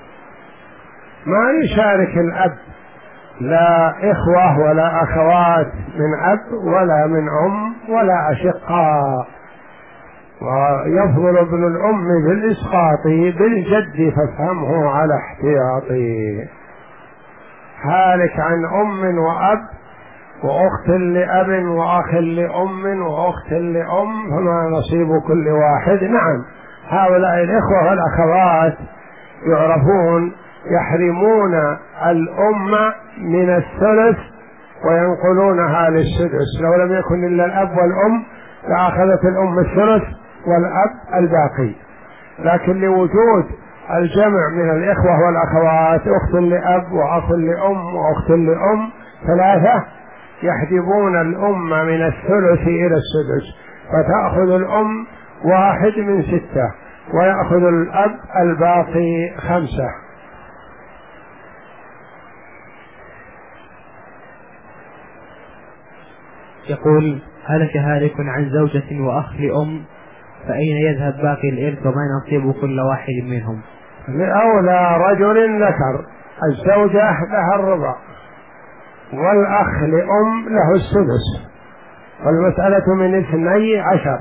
ما يشارك الأب لا إخوة ولا أخوات من أب ولا من أم ولا أشقاء. ويفضل ابن الأم بالإسقاط بالجد فافهمه على احتياطي. هالك عن أم وأب وأخت لأب وأخ لأم وأخت لأم، فما نصيب كل واحد. نعم، هؤلاء الإخوة والأخوات يعرفون يحرمون الأم من الثلث وينقلونها للسدس. لو لم يكن إلا الأب والأم لأخذت الأم الثلث والأب الباقي، لكن لوجود الجمع من الإخوة والأخوات، أخت لأب وأخ لأم وأخت لأم ثلاثة، يحجبون الأم من الثلث إلى السدس، فتأخذ الأم 1 من 6 ويأخذ الأب الباقي 5. يقول: هلك هالك عن زوجة وأخ لأم، فأين يذهب باقي الإرث وما نصيب كل واحد منهم؟ لأولى رجل ذكر، الزوجة لها الربع والأخ لأم له السدس، والمسألة من 12.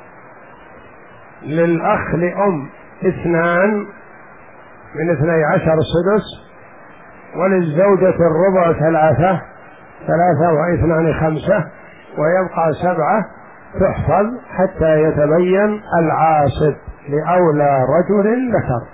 للأخ لأم 2 من 12 السدس، وللزوجة الربع 3 و2 5، ويبقى 7 تحفظ حتى يتبين العاصب لأولى رجل ذكر.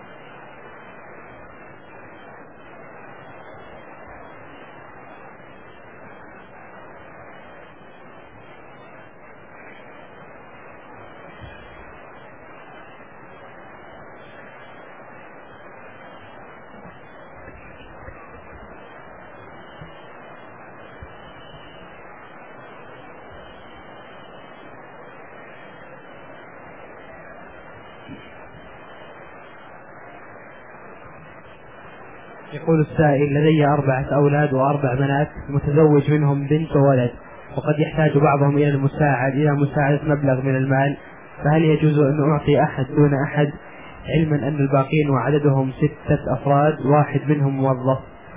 يقول السائل: لدي 4 أولاد و4 بنات، متزوج منهم بنت وولد، وقد يحتاج بعضهم إلى مساعدة مبلغ من المال، فهل يجوز أن أعطي أحد دون أحد، علما أن الباقين وعددهم 6 أفراد، 1 منهم موظف؟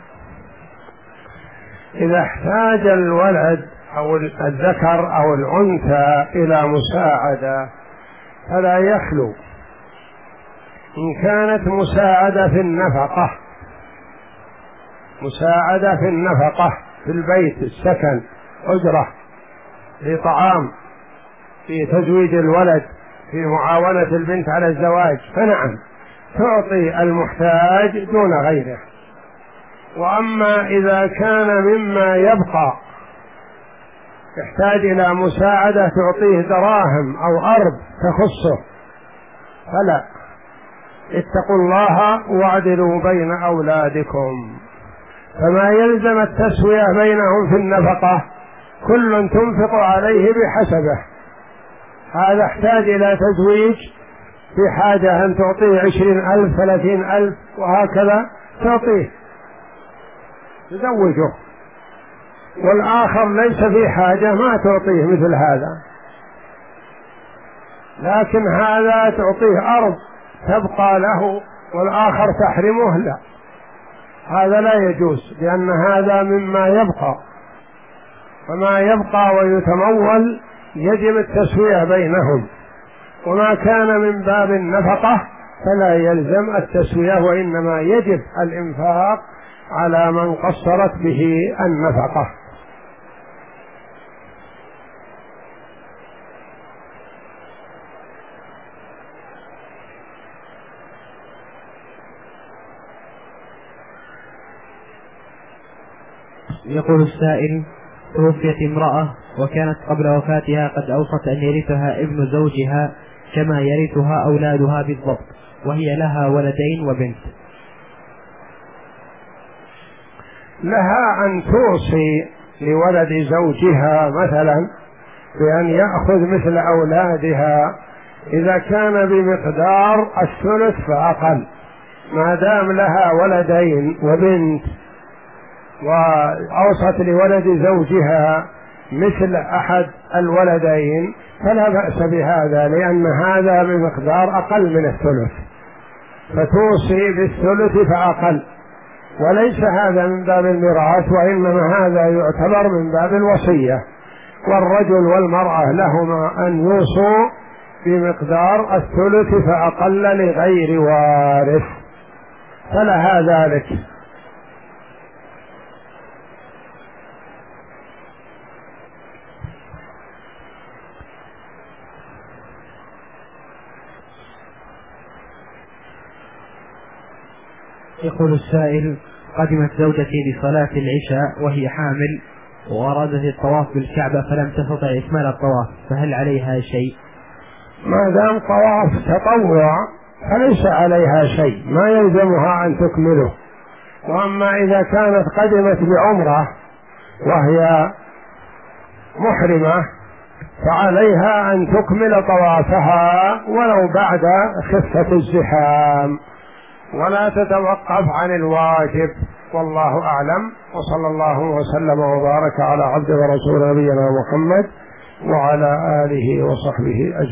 إذا احتاج الولد أو الذكر أو الأنثى إلى مساعدة فلا يخلو. إن كانت مساعدة في النفقة، مساعدة في النفقة في البيت، السكن، أجرة، في طعام، في تزويج الولد، في معاونة البنت على الزواج، فنعم تعطي المحتاج دون غيره. وأما إذا كان مما يبقى يحتاج إلى مساعدة تعطيه دراهم أو أرض تخصه فلا. اتقوا الله واعدلوا بين أولادكم، فما يلزم التسوية بينهم في النفقة، كل تنفق عليه بحسبه. هذا احتاج إلى تزويج، في حاجة أن تعطيه 20,000 30,000 وهكذا تعطيه تزوجه، والآخر ليس في حاجة ما تعطيه مثل هذا. لكن هذا تعطيه أرض تبقى له والآخر تحرمه، لا، هذا لا يجوز، لأن هذا مما يبقى، فما يبقى ويتمول يجب التسوية بينهم، وما كان من باب النفقة فلا يلزم التسوية، وإنما يجب الإنفاق على من قصرت به النفقة. يقول السائل: توفيت امرأة وكانت قبل وفاتها قد أوصت أن يرثها ابن زوجها كما يرثها أولادها بالضبط، وهي لها ولدين وبنت. لها أن توصي لولد زوجها مثلا بأن يأخذ مثل أولادها إذا كان بمقدار الثلث فأقل، ما دام لها ولدين وبنت وأوصت لولد زوجها مثل أحد الولدين فلا بأس بهذا، لأن هذا بمقدار أقل من الثلث، فتوصي بالثلث فأقل، وليس هذا من باب الميراث، وإنما هذا يعتبر من باب الوصية، والرجل والمرأة لهما أن يوصوا بمقدار الثلث فأقل لغير وارث، فلها ذلك. يقول السائل: قدمت زوجتي لصلاة العشاء وهي حامل وأرادت الطواف بالكعبة فلم تستطع إكمال الطواف، فهل عليها شيء؟ ما دام طواف تطوع فليس عليها شيء، ما يلزمها أن تكمله. وأما إذا كانت قدمت بعمرة وهي محرمة فعليها أن تكمل طوافها ولو بعد خفة الزحام، ولا تتوقف عن الواجب، والله أعلم. وصلى الله وسلم وبارك على عبد ورسول نبينا محمد وعلى آله وصحبه أجمعين.